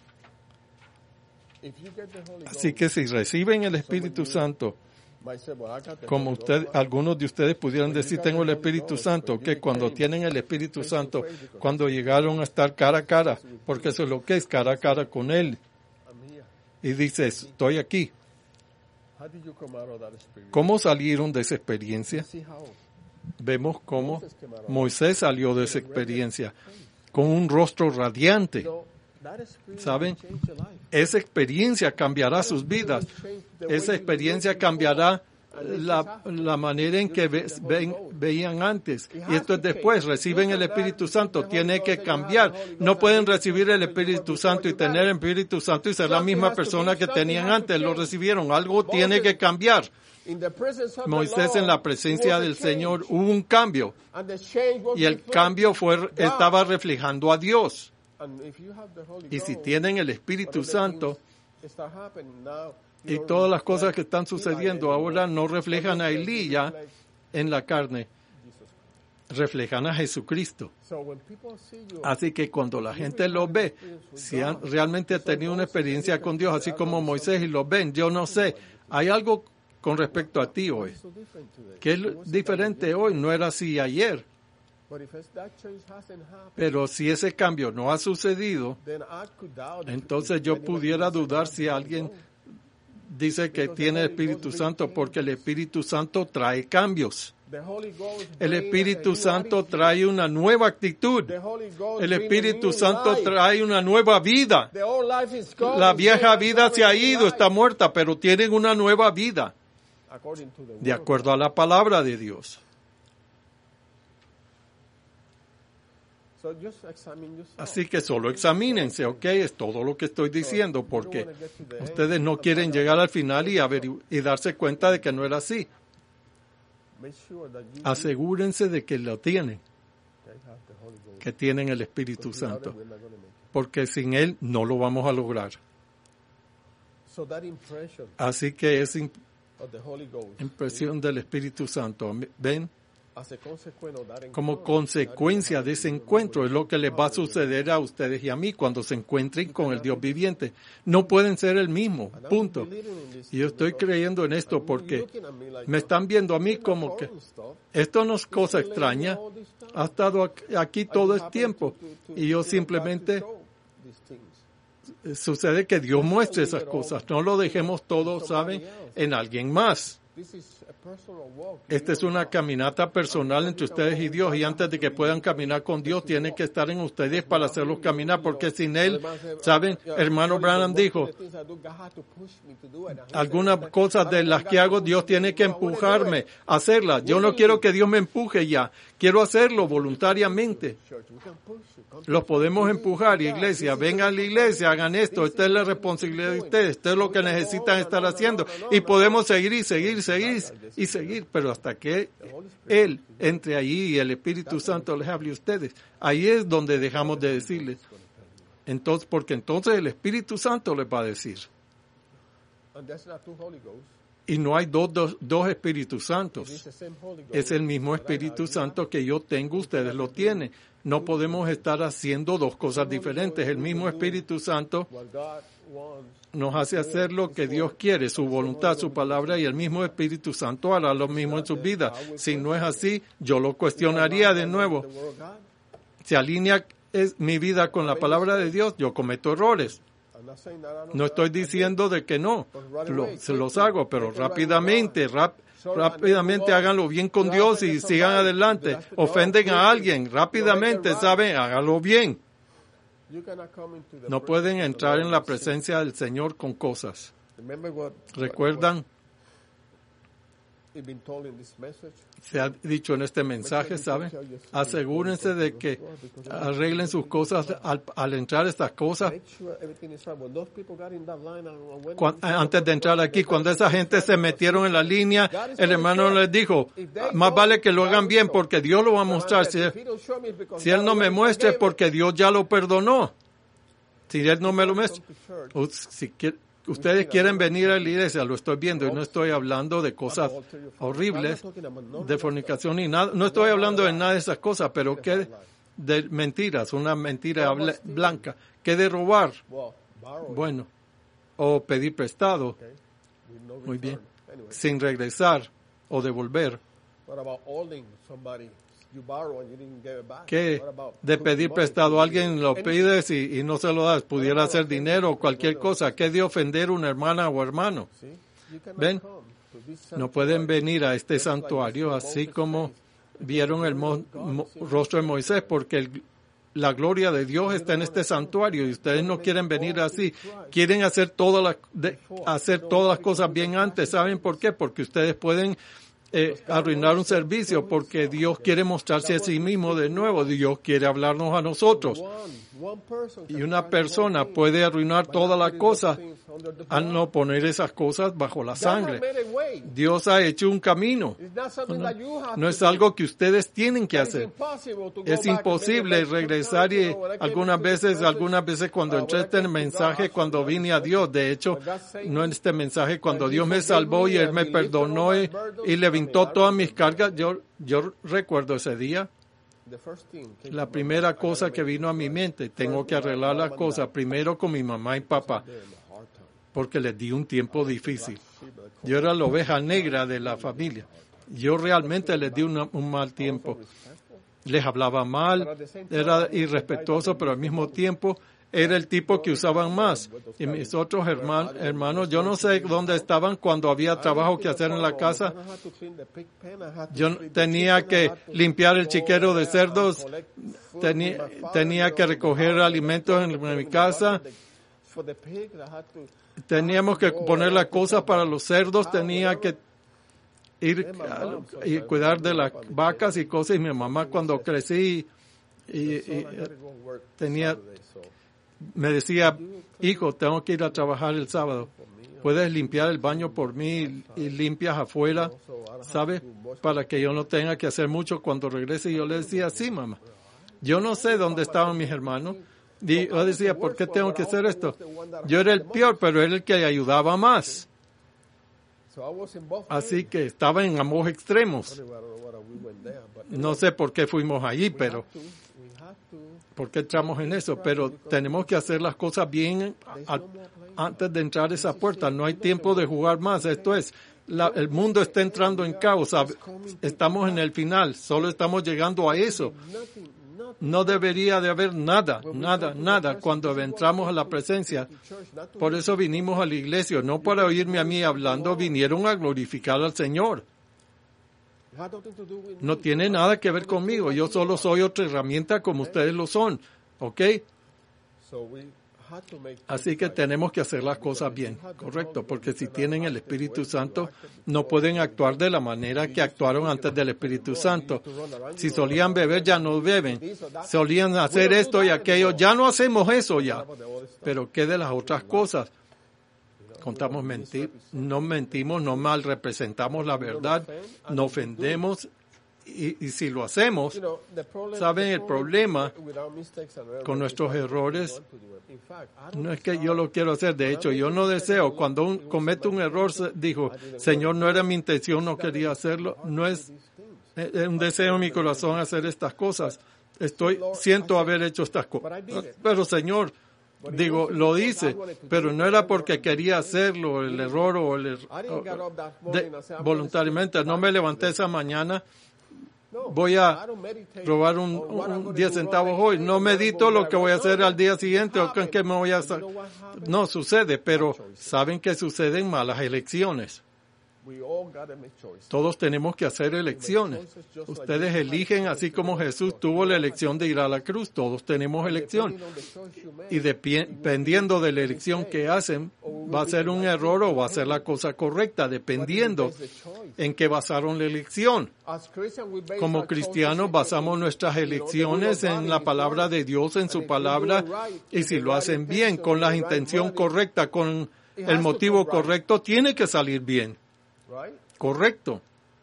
if you get the Holy Así Ghost, que si reciben el Espíritu Santo, might say, well, I got the como Holy usted, Ghost. algunos de ustedes pudieran decir, tengo el Espíritu Santo, que cuando tienen el Espíritu Santo, cuando llegaron a estar cara a cara, porque eso es lo que es, cara a cara con Él, I'm here. y dices, estoy aquí. How did you come out of that experience? ¿Cómo salieron de esa experiencia? See how Vemos cómo Moisés salió de esa experiencia con un rostro radiante. that experience ¿Saben? will change your life. Esa experiencia cambiará sus vidas. Esa experiencia cambiará la manera en que veían antes. Y esto es después, reciben el Espíritu Santo, tiene que cambiar. No pueden recibir el Espíritu Santo y tener el Espíritu Santo y ser la misma persona que tenían antes. Lo recibieron. Algo tiene que cambiar. In the presence of the Moisés, Lord, en la presencia was a del change. Señor, hubo un cambio. And the change was Y el reflecting cambio God. estaba reflejando a Dios. And if you have the Holy Y si Ghost, tienen el Espíritu whatever Santo, things start happening now, you y don't todas las cosas reflect que están sucediendo ahora no reflejan a Elías en la carne, reflejan a Jesucristo. So when people see you, Así que cuando la gente lo ve, si han realmente tenido una experiencia con Dios, así como Moisés y lo ven, yo no sé, hay algo con respecto a ti hoy, it's so different today. que es diferente hoy, no era así ayer, But if that change hasn't happened, pero si ese cambio no ha sucedido, then I could doubt it. entonces yo pudiera dudar si alguien dice que tiene el Espíritu Santo, porque el Espíritu Santo trae cambios. The Holy Ghost El brings Espíritu a new Santo attitude. trae una nueva actitud. The Holy Ghost El brings a Espíritu new Santo life. trae una nueva vida. The old life is gone. La It's vieja gone. vida se ha ido, Life. está muerta, pero tienen una nueva vida, According to the de word. acuerdo a la palabra de Dios. So just examine yourself. Así que solo examínense, ¿ok? Es todo lo que estoy diciendo, porque ustedes no quieren llegar al final y darse cuenta de que no era así. Make sure that you Asegúrense de que lo tienen, have the Holy Ghost. que tienen el Espíritu Santo, We're not gonna make it. porque sin Él no lo vamos a lograr. So that impression Así que esa of the Holy Ghost, impresión del Espíritu Santo, ¿ven? as a consequence of that Como encounter, consecuencia de ese encuentro es lo que les va a suceder a ustedes y a mí cuando se encuentren con el Dios viviente. No pueden ser el mismo, and I'm punto. believing in this Y yo estoy creyendo en esto porque looking at me like me están viendo a mí como que esto no es cosa extraña, ha estado aquí todo el tiempo y yo simplemente sucede que Dios muestre esas cosas, no lo dejemos todo, ¿saben?, en alguien más. Esta es una caminata personal entre ustedes y Dios, y antes de que puedan caminar con Dios, tiene que estar en ustedes para hacerlos caminar, porque sin Él, ¿saben? Hermano Branham dijo, algunas cosas de las que hago, Dios tiene que empujarme a hacerlas. Yo no quiero que Dios me empuje ya, quiero hacerlo voluntariamente. Los podemos empujar, iglesia, vengan a la iglesia, hagan esto, esta es la responsabilidad de ustedes, esto es lo que necesitan estar haciendo, y podemos seguir y seguir, seguir y seguir, pero hasta que Él entre allí y el Espíritu Santo les hable a ustedes, ahí es donde dejamos de decirles, entonces, porque entonces el Espíritu Santo les va a decir, y no hay dos Espíritus Santos, es el mismo Espíritu Santo que yo tengo, ustedes lo tienen. No podemos estar haciendo dos cosas diferentes. El mismo Espíritu Santo nos hace hacer lo que Dios quiere, su voluntad, su palabra, y el mismo Espíritu Santo hará lo mismo en sus vidas. Si no es así, yo lo cuestionaría de nuevo. Si alinea mi vida con la palabra de Dios, yo cometo errores. No estoy diciendo de que no, se los hago, pero rápidamente háganlo bien con Dios y sigan adelante. Ofenden a alguien, rápidamente, ¿saben? Háganlo bien. No pueden entrar en la presencia del Señor con cosas. ¿Recuerdan? Se ha dicho en este mensaje, ¿saben? Asegúrense de que arreglen sus cosas al entrar estas cosas. Antes de entrar aquí, cuando esa gente se metieron en la línea, el hermano les dijo, más vale que lo hagan bien porque Dios lo va a mostrar. Si Él no me muestre, porque Dios ya lo perdonó. Si Él no me lo muestra, ustedes quieren venir a la iglesia, lo estoy viendo, y no estoy hablando de cosas horribles, de fornicación ni nada. No estoy hablando de nada de esas cosas, pero que de mentiras, una mentira blanca. ¿Qué de robar? Bueno, o pedir prestado. Muy bien. Sin regresar o devolver. ¿Qué de pedir prestado? Alguien lo pides y no se lo das. Pudiera ser dinero o cualquier cosa. ¿Qué de ofender a una hermana o hermano? ¿Ven? No pueden venir a este santuario así como vieron el rostro de Moisés, porque la gloria de Dios está en este santuario y ustedes no quieren venir así. Quieren hacer todas las cosas bien antes. ¿Saben por qué? Porque ustedes pueden arruinar un servicio, porque Dios quiere mostrarse a sí mismo de nuevo. Dios quiere hablarnos a nosotros. Y una persona puede arruinar todas las cosas al no poner esas cosas bajo la sangre. Dios ha hecho un camino. No es algo que ustedes tienen que hacer. Es imposible regresar y algunas veces cuando entré este mensaje, cuando vine a Dios, de hecho, no en este mensaje, cuando Dios me salvó y Él me perdonó y levantó todas mis cargas, yo recuerdo ese día. La primera cosa que vino a mi mente, tengo que arreglar las cosas primero con mi mamá y papá, porque les di un tiempo difícil. Yo era la oveja negra de la familia. Yo realmente les di un mal tiempo. Les hablaba mal, era irrespetuoso, pero al mismo tiempo era el tipo que usaban más. Y mis otros hermanos, yo no sé dónde estaban cuando había trabajo que hacer en la casa. Yo tenía que limpiar el chiquero de cerdos, tenía que recoger alimentos en mi casa, teníamos que poner las cosas para los cerdos, tenía que ir y cuidar de las vacas y cosas. Y mi mamá, cuando crecí me decía, hijo, tengo que ir a trabajar el sábado. ¿Puedes limpiar el baño por mí y limpias afuera? ¿Sabes? Para que yo no tenga que hacer mucho cuando regrese. Y yo le decía, sí, mamá. Yo no sé dónde estaban mis hermanos. Y yo decía, ¿por qué tengo que hacer esto? Yo era el peor, pero era el que ayudaba más. Así que estaba en ambos extremos. No sé por qué fuimos allí, pero por qué entramos en eso. Pero tenemos que hacer las cosas bien antes de entrar a esa puerta. No hay tiempo de jugar más. Esto es, el mundo está entrando en caos. Estamos en el final. Solo estamos llegando a eso. No debería de haber nada cuando entramos a la presencia. Por eso vinimos a la iglesia, no para oírme a mí hablando, vinieron a glorificar al Señor. No tiene nada que ver conmigo, yo solo soy otra herramienta como ustedes lo son, ¿ok? Así que tenemos que hacer las cosas bien, correcto, porque si tienen el Espíritu Santo, no pueden actuar de la manera que actuaron antes del Espíritu Santo. Si solían beber, ya no beben. Solían hacer esto y aquello, ya no hacemos eso ya. Pero ¿qué de las otras cosas? Contamos no mentimos, no mal representamos la verdad, no ofendemos. Y si lo hacemos, ¿saben el problema con nuestros errores? No es que yo lo quiero hacer, de hecho, yo no deseo, cuando cometo un error, digo, Señor, no era mi intención, no quería hacerlo, no es un deseo en mi corazón hacer estas cosas, siento haber hecho estas cosas, pero Señor, digo, lo hice, pero no era porque quería hacerlo, el error voluntariamente, no me levanté esa mañana, voy a robar un 10 centavos hoy. No medito lo que voy a hacer al día siguiente o con qué me voy a hacer. No sucede, pero saben que suceden malas elecciones. Todos tenemos que hacer elecciones. Ustedes eligen, así como Jesús tuvo la elección de ir a la cruz. Todos tenemos elección. Y dependiendo de la elección que hacen, va a ser un error o va a ser la cosa correcta, dependiendo en qué basaron la elección. Como cristianos basamos nuestras elecciones en la palabra de Dios, en su palabra, y si lo hacen bien, con la intención correcta, con el motivo correcto, tiene que salir bien. Correcto.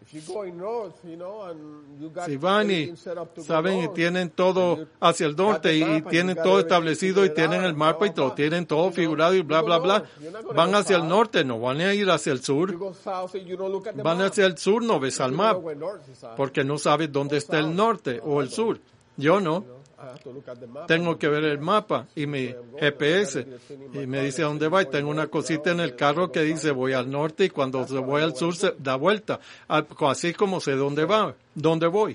Si van y saben y tienen todo hacia el norte y tienen todo establecido y tienen el mapa y todo, tienen todo figurado y bla, bla, bla, van hacia el norte, no van a ir hacia el sur. Van hacia el sur, no ves al mapa, porque no sabes dónde está el norte o el sur. Yo no. Tengo que ver el mapa y mi GPS y me dice a dónde va y tengo una cosita en el carro que dice voy al norte y cuando voy al sur se da vuelta, así como sé dónde voy.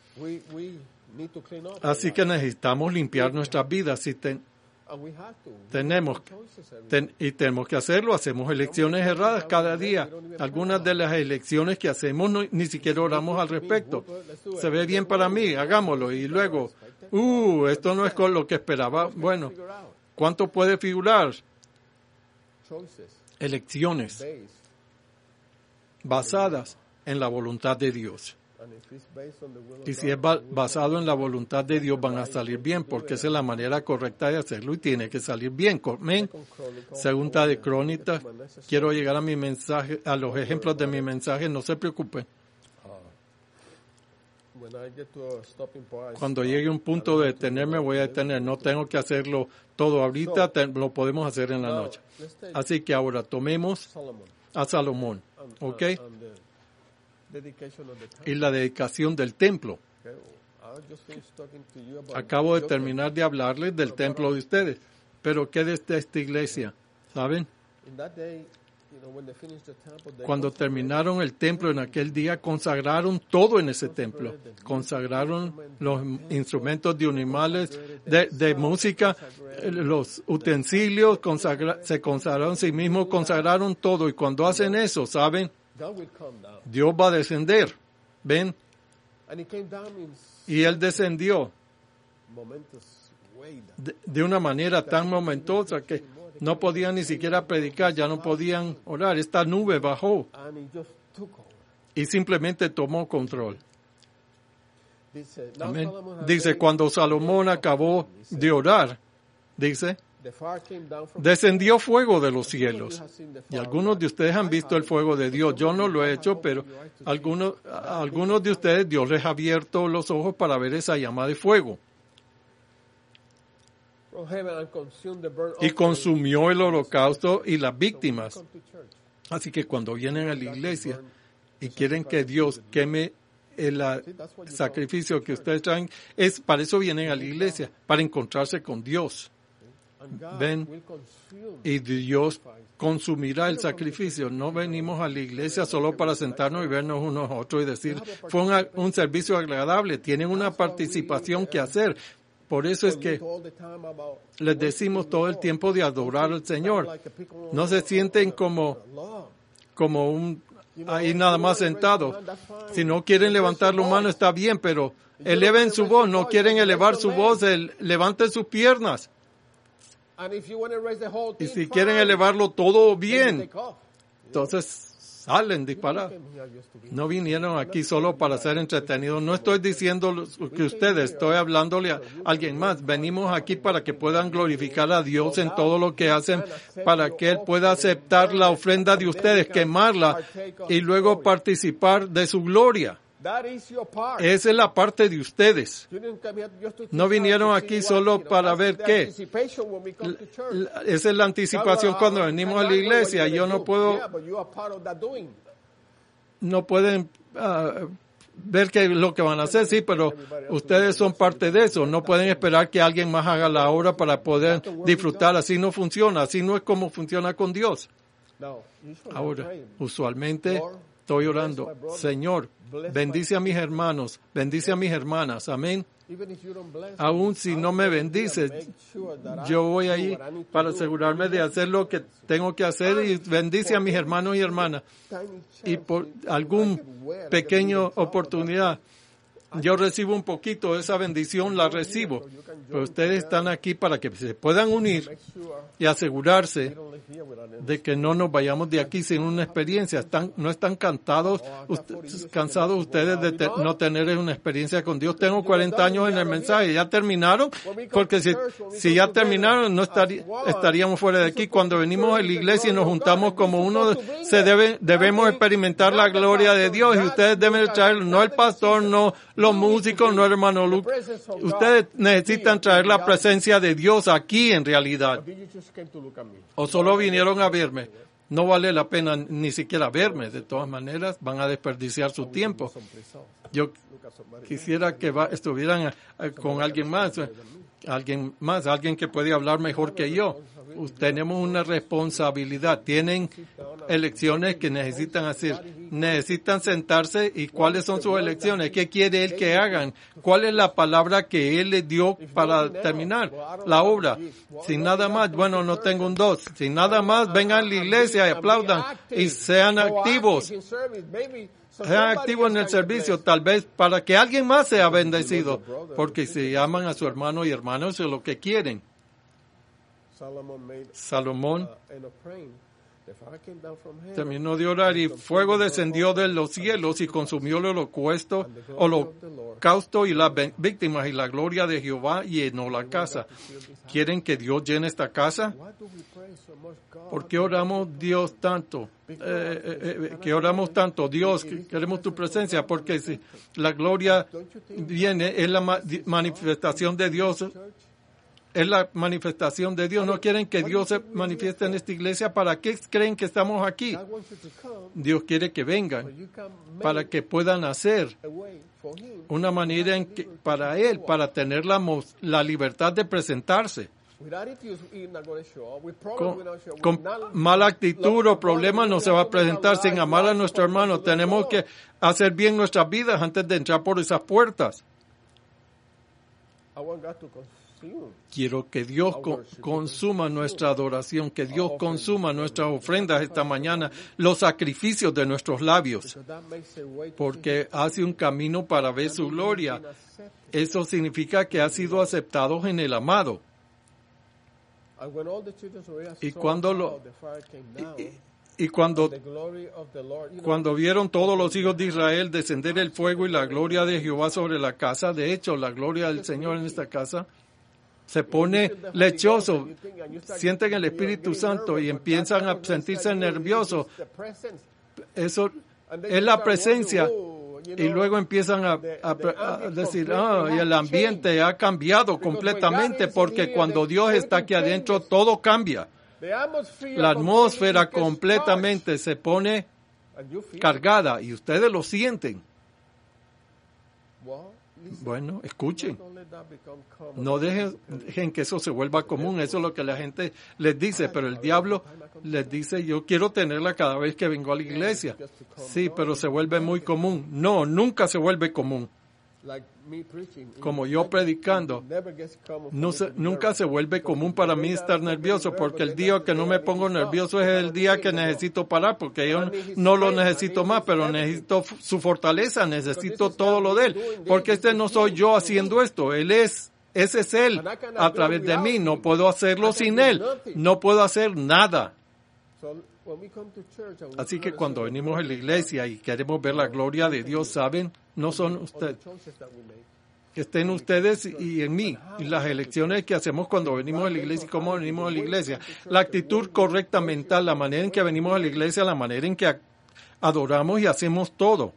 Así que necesitamos limpiar nuestras vidas y tenemos que hacerlo. Hacemos elecciones erradas cada día. Algunas de las elecciones que hacemos ni siquiera oramos al respecto. Se ve bien para mí, hagámoslo. Y luego, esto no es con lo que esperaba. Bueno, ¿cuánto puede figurar? Elecciones basadas en la voluntad de Dios. Y si es basado en la voluntad de Dios, van a salir bien, porque esa es la manera correcta de hacerlo y tiene que salir bien. Amén. Segunda de Crónicas, quiero llegar a mi mensaje, a los ejemplos de mi mensaje, no se preocupen. Cuando llegue un punto de detenerme, voy a detener. No tengo que hacerlo todo ahorita, lo podemos hacer en la noche. Así que ahora tomemos a Salomón, ¿ok? Y la dedicación del templo. Acabo de terminar de hablarles del templo de ustedes, pero ¿qué de esta iglesia? ¿Saben? Cuando terminaron el templo en aquel día, consagraron todo en ese templo. Consagraron los instrumentos de animales, de música, los utensilios, se consagraron a sí mismos, consagraron todo. Y cuando hacen eso, ¿saben? Dios va a descender. ¿Ven? Y Él descendió de una manera tan momentosa que no podían ni siquiera predicar, ya no podían orar. Esta nube bajó y simplemente tomó control. Amén. Dice, cuando Salomón acabó de orar, dice, descendió fuego de los cielos. Y algunos de ustedes han visto el fuego de Dios. Yo no lo he hecho, pero algunos de ustedes, Dios les ha abierto los ojos para ver esa llama de fuego. Y consumió el holocausto y las víctimas. Así que cuando vienen a la iglesia y quieren que Dios queme el sacrificio que ustedes traen, para eso vienen a la iglesia, para encontrarse con Dios. Ven, y Dios consumirá el sacrificio. No venimos a la iglesia solo para sentarnos y vernos unos a otros y decir, fue un servicio agradable, tienen una participación que hacer. Por eso es que les decimos todo el tiempo de adorar al Señor. No se sienten como ahí nada más sentados. Si no quieren levantar la mano está bien, pero eleven su voz. No quieren elevar su voz, levanten sus piernas. Y si quieren elevarlo todo bien, entonces salen disparados. No vinieron aquí solo para ser entretenidos. No estoy diciendo que ustedes, estoy hablándole a alguien más. Venimos aquí para que puedan glorificar a Dios en todo lo que hacen, para que Él pueda aceptar la ofrenda de ustedes, quemarla y luego participar de su gloria. Esa es la parte de ustedes. No vinieron aquí solo para ver qué. Esa es la anticipación cuando venimos a la iglesia. Yo no pueden ver qué es lo que van a hacer, sí, pero ustedes son parte de eso. No pueden esperar que alguien más haga la obra para poder disfrutar. Así no funciona. Así no es como funciona con Dios. Ahora, usualmente estoy orando, Señor, bendice a mis hermanos, bendice a mis hermanas, amén. Aún si no me bendices, yo voy ahí para asegurarme de hacer lo que tengo que hacer y bendice a mis hermanos y hermanas. Y por algún pequeño oportunidad, yo recibo un poquito de esa bendición, la recibo. Pero ustedes están aquí para que se puedan unir y asegurarse de que no nos vayamos de aquí sin una experiencia. No están cansados ustedes de no tener una experiencia con Dios. Tengo 40 años en el mensaje. ¿Ya terminaron? Porque si ya terminaron, no estaríamos fuera de aquí. Cuando venimos a la iglesia y nos juntamos como uno, debemos experimentar la gloria de Dios, y ustedes deben traer, no el pastor, no los músicos, no el hermano Luke. Ustedes necesitan traer la presencia de Dios aquí en realidad. O solo vinieron a verme. No vale la pena ni siquiera verme. De todas maneras, van a desperdiciar su tiempo. Yo quisiera que estuvieran con alguien más, alguien que puede hablar mejor que yo. Tenemos una responsabilidad. Tienen elecciones que necesitan hacer. Necesitan sentarse. ¿Y cuáles son sus elecciones? ¿Qué quiere Él que hagan? ¿Cuál es la palabra que Él les dio para terminar la obra? Sin nada más, bueno, no tengo un 2. Sin nada más, vengan a la iglesia y aplaudan y sean activos. Sean activos en el servicio, tal vez para que alguien más sea bendecido. Porque si aman a su hermano y hermano, eso es lo que quieren. Salomón terminó de orar y fuego descendió de los cielos y consumió el holocausto y las víctimas, y la gloria de Jehová llenó la casa. ¿Quieren que Dios llene esta casa? ¿Por qué oramos Dios tanto? Que oramos tanto, Dios, que queremos tu presencia, porque si la gloria viene, es la manifestación de Dios. Es la manifestación de Dios. ¿No quieren que Dios se manifieste en esta iglesia? ¿Para qué creen que estamos aquí? Dios quiere que vengan para que puedan hacer una manera para Él, para tener la libertad de presentarse. Con mala actitud o problemas no se va a presentar. Sin amar a nuestro hermano, tenemos que hacer bien nuestras vidas antes de entrar por esas puertas. Quiero que Dios consuma nuestra adoración, que Dios consuma nuestras ofrendas esta mañana, los sacrificios de nuestros labios, porque hace un camino para ver su gloria. Eso significa que ha sido aceptados en el amado. Y cuando vieron todos los hijos de Israel descender el fuego y la gloria de Jehová sobre la casa, de hecho, la gloria del Señor en esta casa, se pone lechoso, sienten el Espíritu Santo y empiezan a sentirse nerviosos. Eso es la presencia. Y luego empiezan a decir, y el ambiente ha cambiado completamente, porque cuando Dios está aquí adentro, todo cambia. La atmósfera completamente se pone cargada y ustedes lo sienten. Bueno, escuchen. No dejen que eso se vuelva común. Eso es lo que la gente les dice, pero el diablo les dice, yo quiero tenerla cada vez que vengo a la iglesia. Sí, pero se vuelve muy común. No, nunca se vuelve común. Como yo predicando, nunca se vuelve común para mí estar nervioso, porque el día que no me pongo nervioso es el día que necesito parar, porque yo no lo necesito más, pero necesito su fortaleza, necesito todo lo de Él, porque no soy yo haciendo esto, ese es Él a través de mí, no puedo hacerlo sin Él, no puedo hacer nada. Así que cuando venimos a la iglesia y queremos ver la gloria de Dios, ¿saben? No son ustedes. Estén ustedes y en mí. Y las elecciones que hacemos cuando venimos a la iglesia y cómo venimos a la iglesia. La actitud correcta mental, la manera en que venimos a la iglesia, la manera en que adoramos y hacemos todo.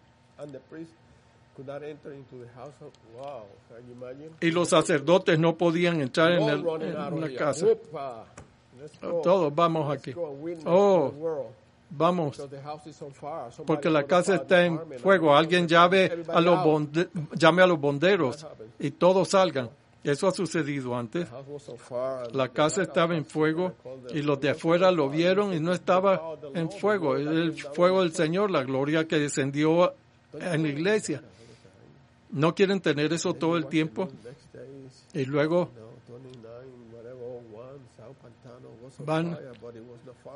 Y los sacerdotes no podían entrar en la casa. Todos vamos aquí. Vamos. Porque la casa está en fuego. Alguien llame a los bomberos y todos salgan. Eso ha sucedido antes. La casa estaba en fuego y los de afuera lo vieron y no estaba en fuego. El fuego del Señor, la gloria que descendió en la iglesia. ¿No quieren tener eso todo el tiempo? Y luego van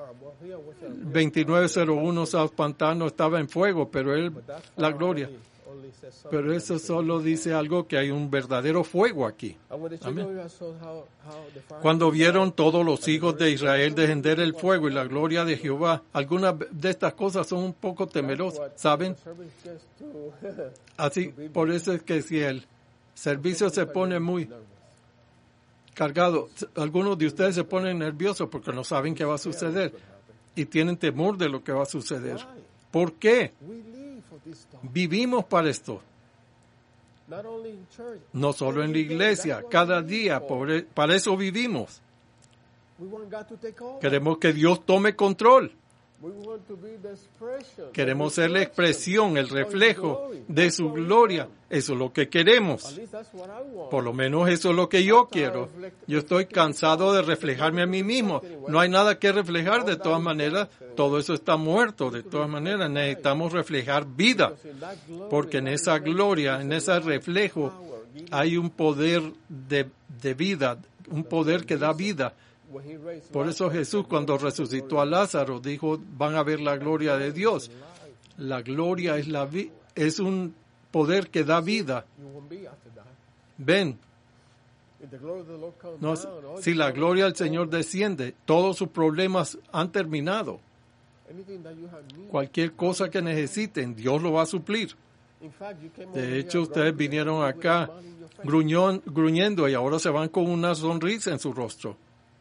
2901 South Pantano estaba en fuego, pero la gloria. only says something. Pero eso solo dice algo que hay un verdadero fuego aquí. And when the children of Israel saw how the fire Cuando vieron todos los hijos de Israel descender el fuego y la gloria de Jehová, algunas de estas cosas son un poco temerosas, ¿saben? the service gets too Así, por eso es que si el servicio se pone muy cargado, algunos de ustedes se ponen nerviosos porque no saben qué va a suceder y tienen temor de lo que va a suceder. ¿Por qué? we live for this stuff. Vivimos para esto. Not only in church. No solo en la every day. iglesia, That's what cada we live día, for. para eso vivimos. We want God to take over. Queremos que Dios tome control. We want to be the expression, Queremos the ser la expresión, el reflejo de su gloria. Eso es lo que At queremos. least that's what I want. Por lo menos eso es lo que yo quiero. Yo estoy cansado de reflejarme a mí mismo. No hay nada que reflejar de todas maneras. Todo eso está muerto de todas maneras. Necesitamos reflejar vida. Because in that glory, Porque en esa gloria, en ese reflejo, hay un poder de vida, un poder que da vida. when he raised Por eso Jesús, cuando resucitó a Lázaro, dijo, van a ver la gloria de Dios. La gloria es un poder que da vida. you won't be after that. Ven, If the glory of the Lord comes no, down, all si you la have gloria is del Señor desciende, todos sus problemas han terminado. anything that you have need. Cualquier cosa que necesiten, Dios lo va a suplir. In fact, you came over De here hecho, and ustedes brought me vinieron with a acá smile in your face. gruñendo y ahora se van con una sonrisa en su rostro.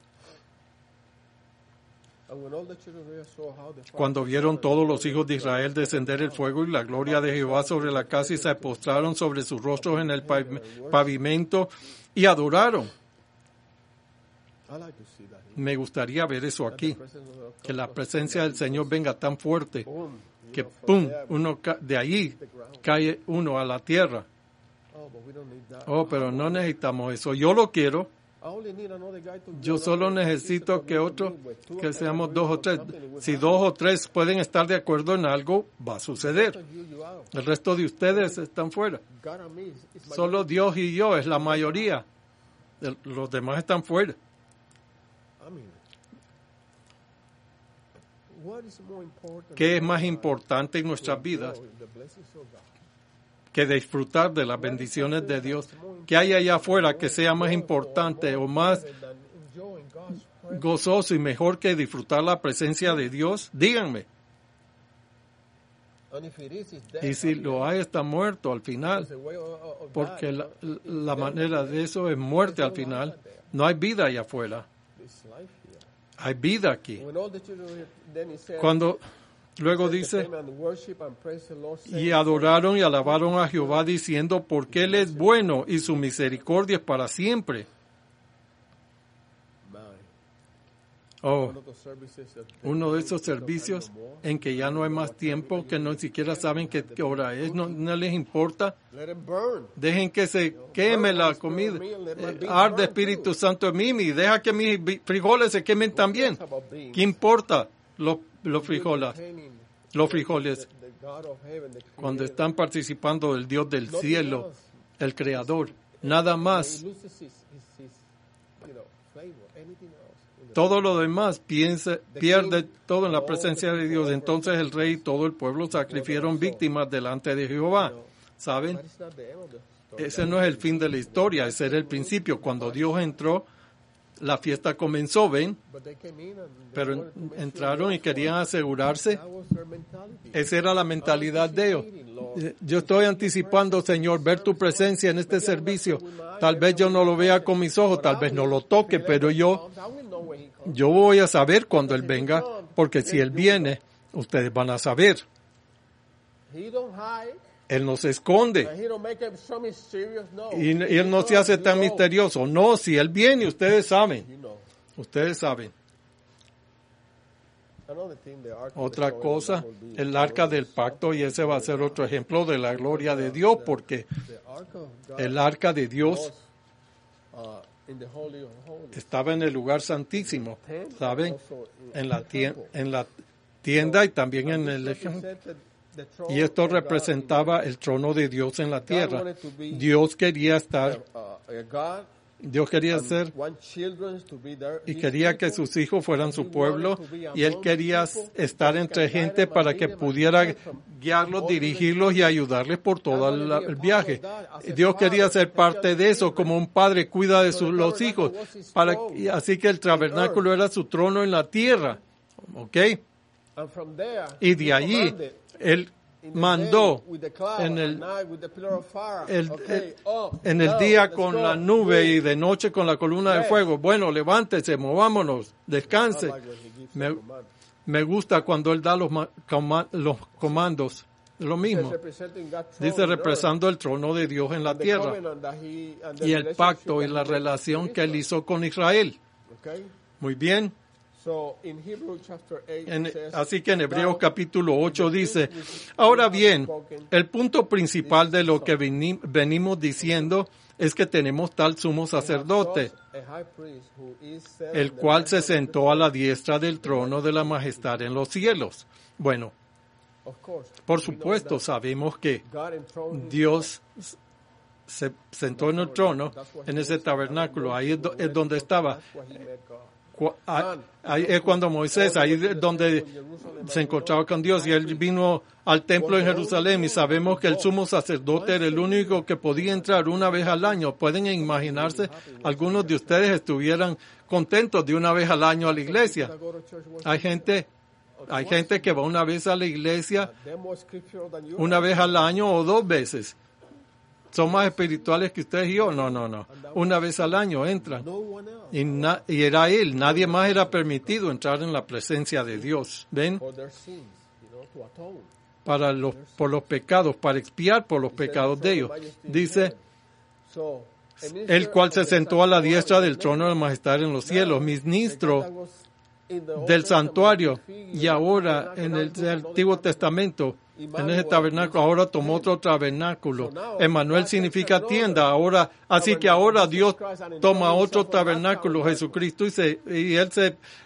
And when all the children of Israel saw how the fire Cuando vieron todos los hijos de Israel descender el fuego y la gloria de Jehová sobre la casa y se postraron sobre sus rostros en el pavimento y adoraron. I like to see that. Me gustaría ver eso aquí, The presence of the Lord que la presencia del Señor venga tan fuerte boom, que from pum, there, uno de ahí cae uno a la tierra. oh, but we don't need that. Oh, pero no necesitamos eso. Yo lo quiero. I only need another guy to Yo get solo on and necesito piece que of otro, me with two que of them seamos agree dos o on tres. something, it will Si happen. dos o tres pueden estar de acuerdo en algo, va a suceder. You out. El resto de ustedes están fuera. God and me is my Solo Dios y yo es la mayoría. Los demás están fuera. I mean, what is more important ¿Qué es than más God? importante en nuestras vidas The blessings of God. que disfrutar de las bendiciones de Dios? ¿Qué hay allá afuera que sea más importante o más Than enjoying God's presence. gozoso y mejor que disfrutar la presencia de Dios? Díganme. And if it is, it's death. Y si lo hay, está muerto al final. The way of Porque that, la manera de eso es muerte al final. No hay vida allá afuera. this life here. Hay vida aquí. When all the children, then he said, Cuando luego dice, came and worship and praise the Lord, y saying, adoraron y alabaron a Jehová diciendo, porque Él es bueno y su misericordia es para siempre. "Man, Oh, one of those services that uno de esos servicios en que ya no hay más tiempo, que no siquiera saben qué hora es, no les importa. let him burn. Dejen que se queme la comida. Arde Espíritu Santo en mí y deja que mis frijoles se quemen también. It's about being ¿Qué importa los frijoles? entertaining Los frijoles, the God of heaven, the cuando Creator. están participando del Dios del cielo, el Creador. Nada He más. loses his flavor. Anything else. in the- Todo lo demás pierde todo en la presencia de Dios. Entonces el rey y todo el pueblo sacrificaron víctimas delante de Jehová. ¿Saben? That is not the end of the story. Ese no es el fin de la historia, ese era el principio. Cuando Dios entró, la fiesta comenzó, ¿ven? But they came in and they Pero wanted to make sure entraron y it was querían asegurarse. That was their mentality. Esa era la mentalidad de ellos. Yo estoy anticipando, Señor, ver tu presencia en este servicio. Tal vez yo no lo vea con mis ojos, tal vez no lo toque, pero I will know when he comes. yo voy a saber cuando Él venga, porque si Él viene, ustedes van a saber. He don't hide. Él no se esconde And he don't make it so mysterious. No. y Él no se hace tan misterioso. No, si Él viene, ustedes saben. You know. Ustedes saben. Another thing, the ark of the Otra covenant cosa, will be el arca del pacto, y ese va a ser otro ejemplo de la gloria de Dios, porque the ark of God el arca de Dios was, in the holy of holies. estaba en el lugar santísimo, ¿saben? Also En la tienda y también en el represented the throne y esto of God representaba el trono de Dios en la tierra. Dios quería estar God Dios quería hacer y quería que sus hijos fueran su pueblo, y Él quería estar entre gente para que pudiera guiarlos, dirigirlos y ayudarles por todo el viaje. Dios quería ser parte de eso, como un padre cuida de los hijos. Así que el tabernáculo era su trono en la tierra. ¿Ok? Y de allí, Él mandó en el día con la nube y de noche con la columna de fuego. Bueno, levántese, movámonos, descanse. Me gusta cuando Él da los comandos. Lo mismo. Dice, representando el trono de Dios en la tierra y el pacto y la relación que Él hizo con Israel. Muy bien. Así que en Hebreos capítulo 8 dice, ahora bien, el punto principal de lo que venimos diciendo es que tenemos tal sumo sacerdote, el cual se sentó a la diestra del trono de la majestad en los cielos. Bueno, por supuesto, sabemos que Dios se sentó en el trono, en ese tabernáculo, ahí es donde estaba. Ahí es cuando Moisés, ahí es donde se encontraba con Dios, y Él vino al templo en Jerusalén, y sabemos que el sumo sacerdote era el único que podía entrar una vez al año. Pueden imaginarse, algunos de ustedes estuvieran contentos de una vez al año a la iglesia. Hay gente que va una vez a la iglesia, una vez al año o 2 veces. ¿Son más espirituales que ustedes y yo? No. Una vez al año entran. Y era Él. Nadie más era permitido entrar en la presencia de Dios. ¿Ven? Por los pecados, para expiar por los pecados de ellos. Dice, el cual se sentó a la diestra del trono de la majestad en los cielos, ministro del santuario, y ahora en el Antiguo Testamento, en ese tabernáculo, ahora tomó otro tabernáculo. Emmanuel significa tienda. Así que ahora Dios toma otro tabernáculo, Jesucristo, y Él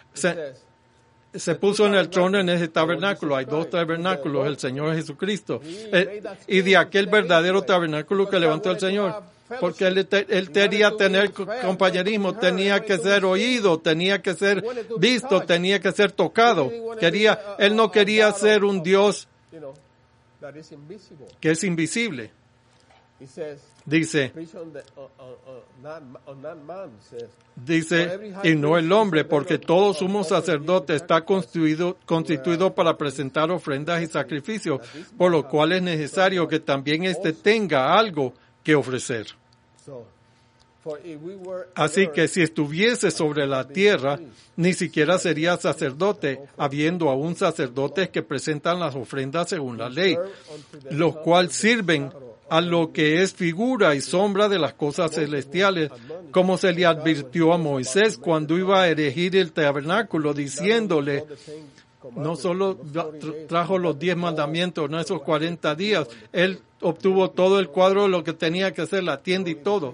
se puso en el trono en ese tabernáculo. Hay 2 tabernáculos, el Señor Jesucristo. Y de aquel verdadero tabernáculo que levantó el Señor. Porque él quería tener compañerismo, tenía que ser oído, tenía que ser visto, tenía que ser tocado. Él no quería ser un Dios que es invisible. Dice, y no el hombre, porque todo sumo sacerdote está constituido para presentar ofrendas y sacrificios, por lo cual es necesario que también éste tenga algo que ofrecer. Así que si estuviese sobre la tierra, ni siquiera sería sacerdote, habiendo aún sacerdotes que presentan las ofrendas según la ley, los cuales sirven a lo que es figura y sombra de las cosas celestiales, como se le advirtió a Moisés cuando iba a erigir el tabernáculo, diciéndole, no solo trajo los 10 mandamientos en esos 40 días, él obtuvo todo el cuadro de lo que tenía que hacer, la tienda y todo.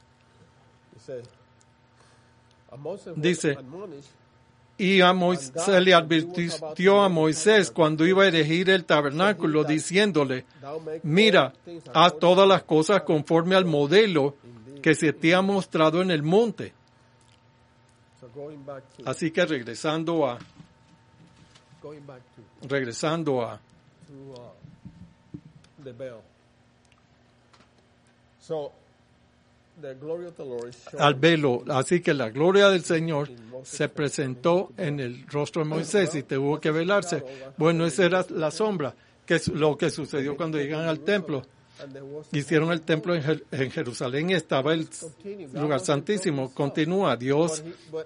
Dice, y se le advirtió a Moisés cuando iba a erigir el tabernáculo, diciéndole, mira, haz todas las cosas conforme al modelo que se te ha mostrado en el monte. Así que regresando a al velo. Así que la gloria del Señor se presentó en el rostro de Moisés y tuvo que velarse. Bueno, esa era la sombra, que es lo que sucedió cuando llegan al templo. Hicieron el templo en Jerusalén y estaba el lugar santísimo. Continúa Dios.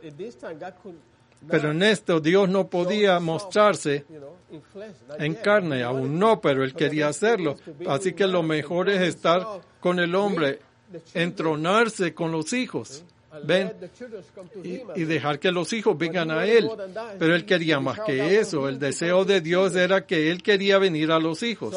Pero en esto Dios no podía mostrarse en carne, aún no, pero Él quería hacerlo. Así que lo mejor es estar con el hombre, entronarse con los hijos, ven, y dejar que los hijos vengan a Él. Pero Él quería más que eso. El deseo de Dios era que Él quería venir a los hijos.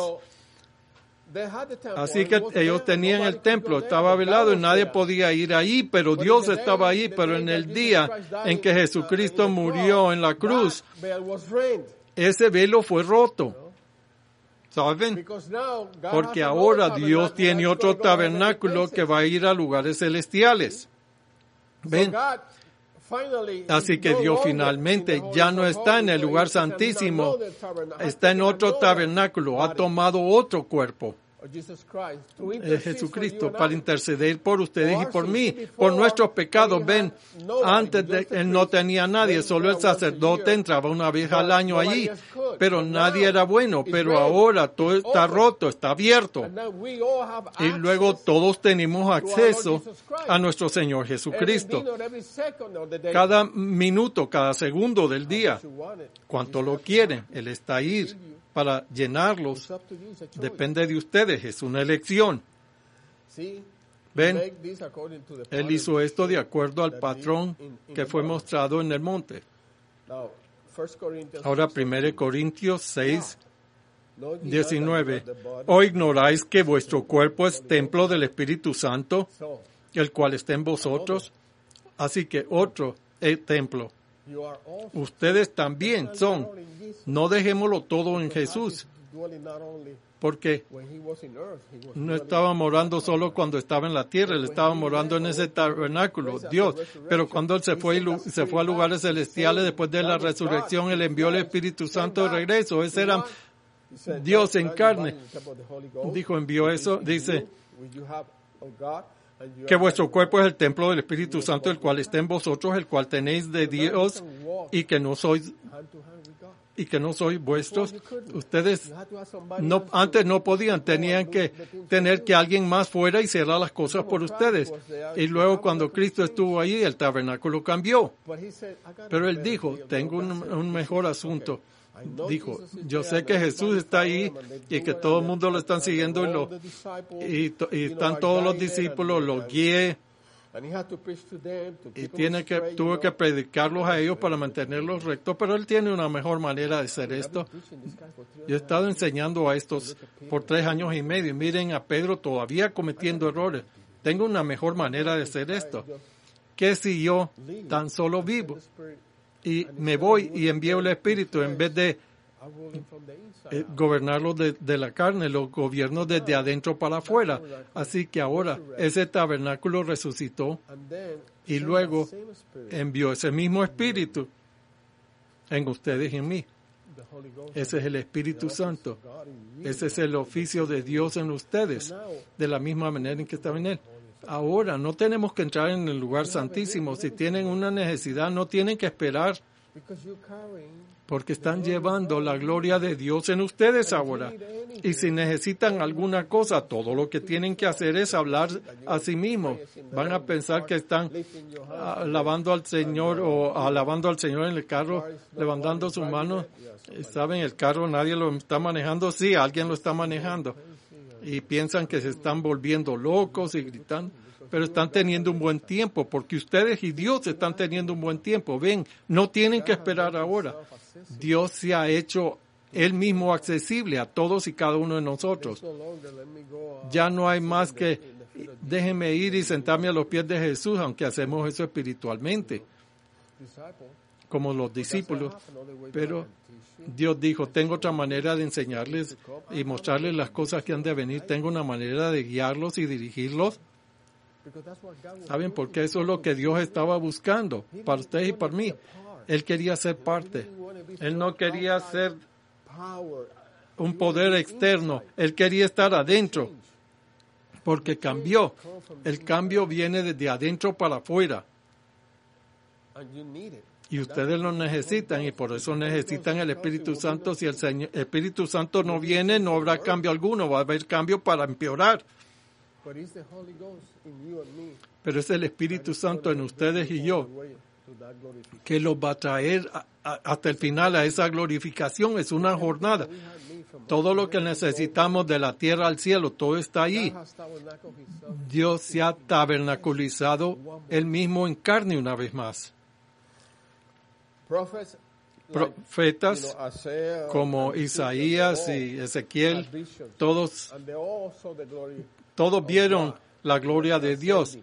Así que ellos tenían el templo, estaba velado y nadie podía ir ahí, pero Dios estaba ahí. Pero en el día en que Jesucristo murió en la cruz, ese velo fue roto. ¿Saben? Porque ahora Dios tiene otro tabernáculo que va a ir a lugares celestiales. ¿Ven? Así que Dios finalmente ya no está en el lugar santísimo, está en otro tabernáculo, ha tomado otro cuerpo. Jesucristo para interceder por ustedes y por mí, por nuestros pecados. Ven, antes Él no tenía nadie, solo el sacerdote entraba una vez al año allí, pero nadie era bueno, pero ahora todo está roto, está abierto. Y luego todos tenemos acceso a nuestro Señor Jesucristo. Cada minuto, cada segundo del día, cuanto lo quieren, Él está ahí para llenarlos. Depende de ustedes, es una elección. Ven, Él hizo esto de acuerdo al patrón que fue mostrado en el monte. Ahora 1 Corintios 6, 19. ¿O ignoráis que vuestro cuerpo es templo del Espíritu Santo, el cual está en vosotros? Así que otro templo. Ustedes también son. No dejémoslo todo en Jesús, porque no estaba morando solo cuando estaba en la tierra, Él estaba morando en ese tabernáculo, Dios. Pero cuando Él se fue a lugares celestiales después de la resurrección, Él envió el Espíritu Santo de regreso. Ese era Dios en carne. Envió eso, dice que vuestro cuerpo es el templo del Espíritu Santo, el cual está en vosotros, el cual tenéis de Dios, y que no sois vuestros. Ustedes antes no podían, tenían que tener que alguien más fuera hiciera las cosas por ustedes. Y luego cuando Cristo estuvo ahí, el tabernáculo cambió. Pero Él dijo, tengo un mejor asunto. Dijo, yo sé que Jesús está ahí y que todo el mundo lo están siguiendo y están todos los discípulos, los guíe. Y tuvo que predicarlos a ellos para mantenerlos rectos, pero Él tiene una mejor manera de hacer esto. Yo he estado enseñando a estos por 3 años y medio. Miren a Pedro todavía cometiendo errores. Tengo una mejor manera de hacer esto. ¿Qué si yo tan solo vivo y me voy y envío el Espíritu en vez de gobernarlos de la carne, los gobiernos desde adentro para afuera? Así que ahora ese tabernáculo resucitó y luego envió ese mismo Espíritu en ustedes y en mí. Ese es el Espíritu Santo. Ese es el oficio de Dios en ustedes, de la misma manera en que estaba en Él. Ahora no tenemos que entrar en el lugar santísimo. Si tienen una necesidad, no tienen que esperar, porque están llevando la gloria de Dios en ustedes ahora. Y si necesitan alguna cosa, todo lo que tienen que hacer es hablar a sí mismos. Van a pensar que están alabando al Señor o alabando al Señor en el carro, levantando sus manos. ¿Saben? El carro nadie lo está manejando. Sí, alguien lo está manejando. Y piensan que se están volviendo locos y gritando, pero están teniendo un buen tiempo, porque ustedes y Dios están teniendo un buen tiempo. Ven, no tienen que esperar ahora. Dios se ha hecho Él mismo accesible a todos y cada uno de nosotros. Ya no hay más que déjenme ir y sentarme a los pies de Jesús, aunque hacemos eso espiritualmente, como los discípulos. Pero Dios dijo, tengo otra manera de enseñarles y mostrarles las cosas que han de venir. Tengo una manera de guiarlos y dirigirlos. ¿Saben por qué? Eso es lo que Dios estaba buscando para ustedes y para mí. Él quería ser parte. Él no quería ser un poder externo. Él quería estar adentro, porque cambió. El cambio viene desde adentro para afuera. Y ustedes lo necesitan, y por eso necesitan el Espíritu Santo. Si el Espíritu Santo no viene, no habrá cambio alguno, va a haber cambio para empeorar. Pero es el Espíritu Santo en ustedes y yo que los va a traer hasta el final a esa glorificación. Es una jornada. Todo lo que necesitamos de la tierra al cielo, todo está ahí. Dios se ha tabernaculizado Él mismo en carne una vez más. Profetas como Isaías y Ezequiel, todos vieron la gloria de Dios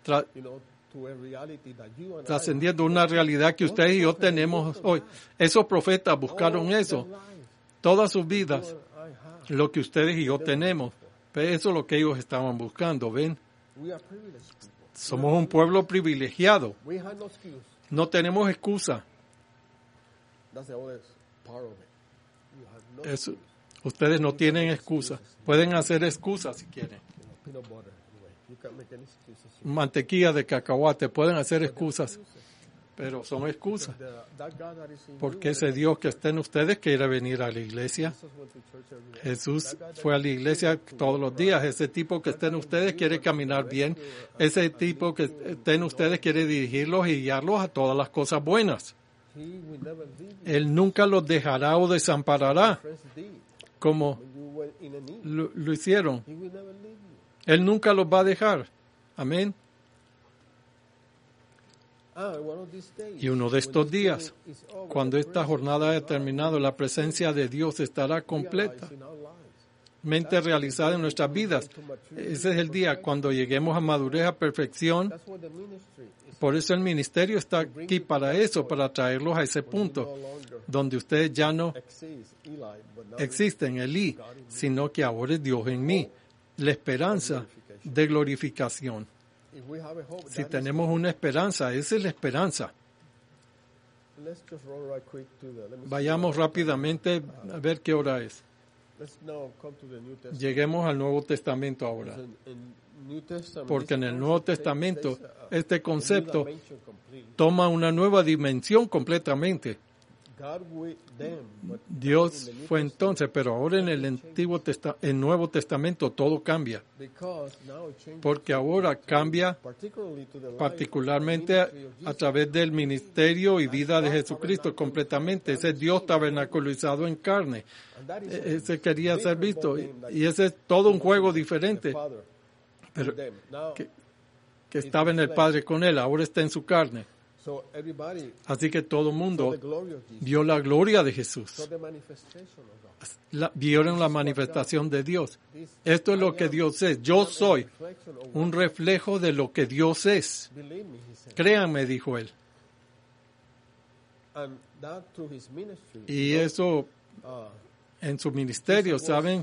trascendiendo una realidad que ustedes y yo tenemos hoy. Esos profetas buscaron eso todas sus vidas, lo que ustedes y yo tenemos. Pero eso es lo que ellos estaban buscando, ¿ven? Somos un pueblo privilegiado. We have no excuse. No tenemos excusa. That's the other part of it. You have no Eso, ustedes no tienen excusa. Pueden hacer excusas si quieren. peanut butter. Anyway, you can't make any excuses. Mantequilla de cacahuate, pueden hacer excusas. Pero son excusas. That God that is in Porque ese Dios que está en ustedes quiere venir a la iglesia. Jesus went to church every day. Jesús fue a la iglesia todos los días. Ese tipo que está en ustedes quiere caminar bien. Ese tipo que está en ustedes quiere dirigirlos y guiarlos a todas las cosas buenas. He will never leave you. Él nunca los dejará o desamparará Friends did. como When you were in a need, lo hicieron. He will never leave you. Él nunca los va a dejar. Amén. One of these days, Y uno de estos días, cuando esta jornada haya terminado, la presencia de Dios estará completa, mente realizada en nuestras vidas. Ese es el día cuando lleguemos a madurez, a perfección. Por eso el ministerio está aquí para eso, para traerlos a ese punto, donde ustedes ya no existen, Elí, sino que ahora es Dios en mí, la esperanza de glorificación. Si tenemos una esperanza, esa es la esperanza. Vayamos rápidamente a ver qué hora es. Lleguemos al Nuevo Testamento ahora. Porque en el Nuevo Testamento este concepto toma una nueva dimensión completamente. Dios fue entonces, pero ahora en el Nuevo Testamento todo cambia. Porque ahora cambia particularmente a través del ministerio y vida de Jesucristo completamente. Ese Dios tabernaculizado en carne. Ese quería ser visto. Y ese es todo un juego diferente. Pero que estaba en el Padre con él, ahora está en su carne. Así que todo el mundo vio la gloria de Jesús. Vieron la manifestación de Dios. Esto es lo que Dios es. Yo soy un reflejo de lo que Dios es. Créanme, dijo él. Y eso en su ministerio, ¿saben?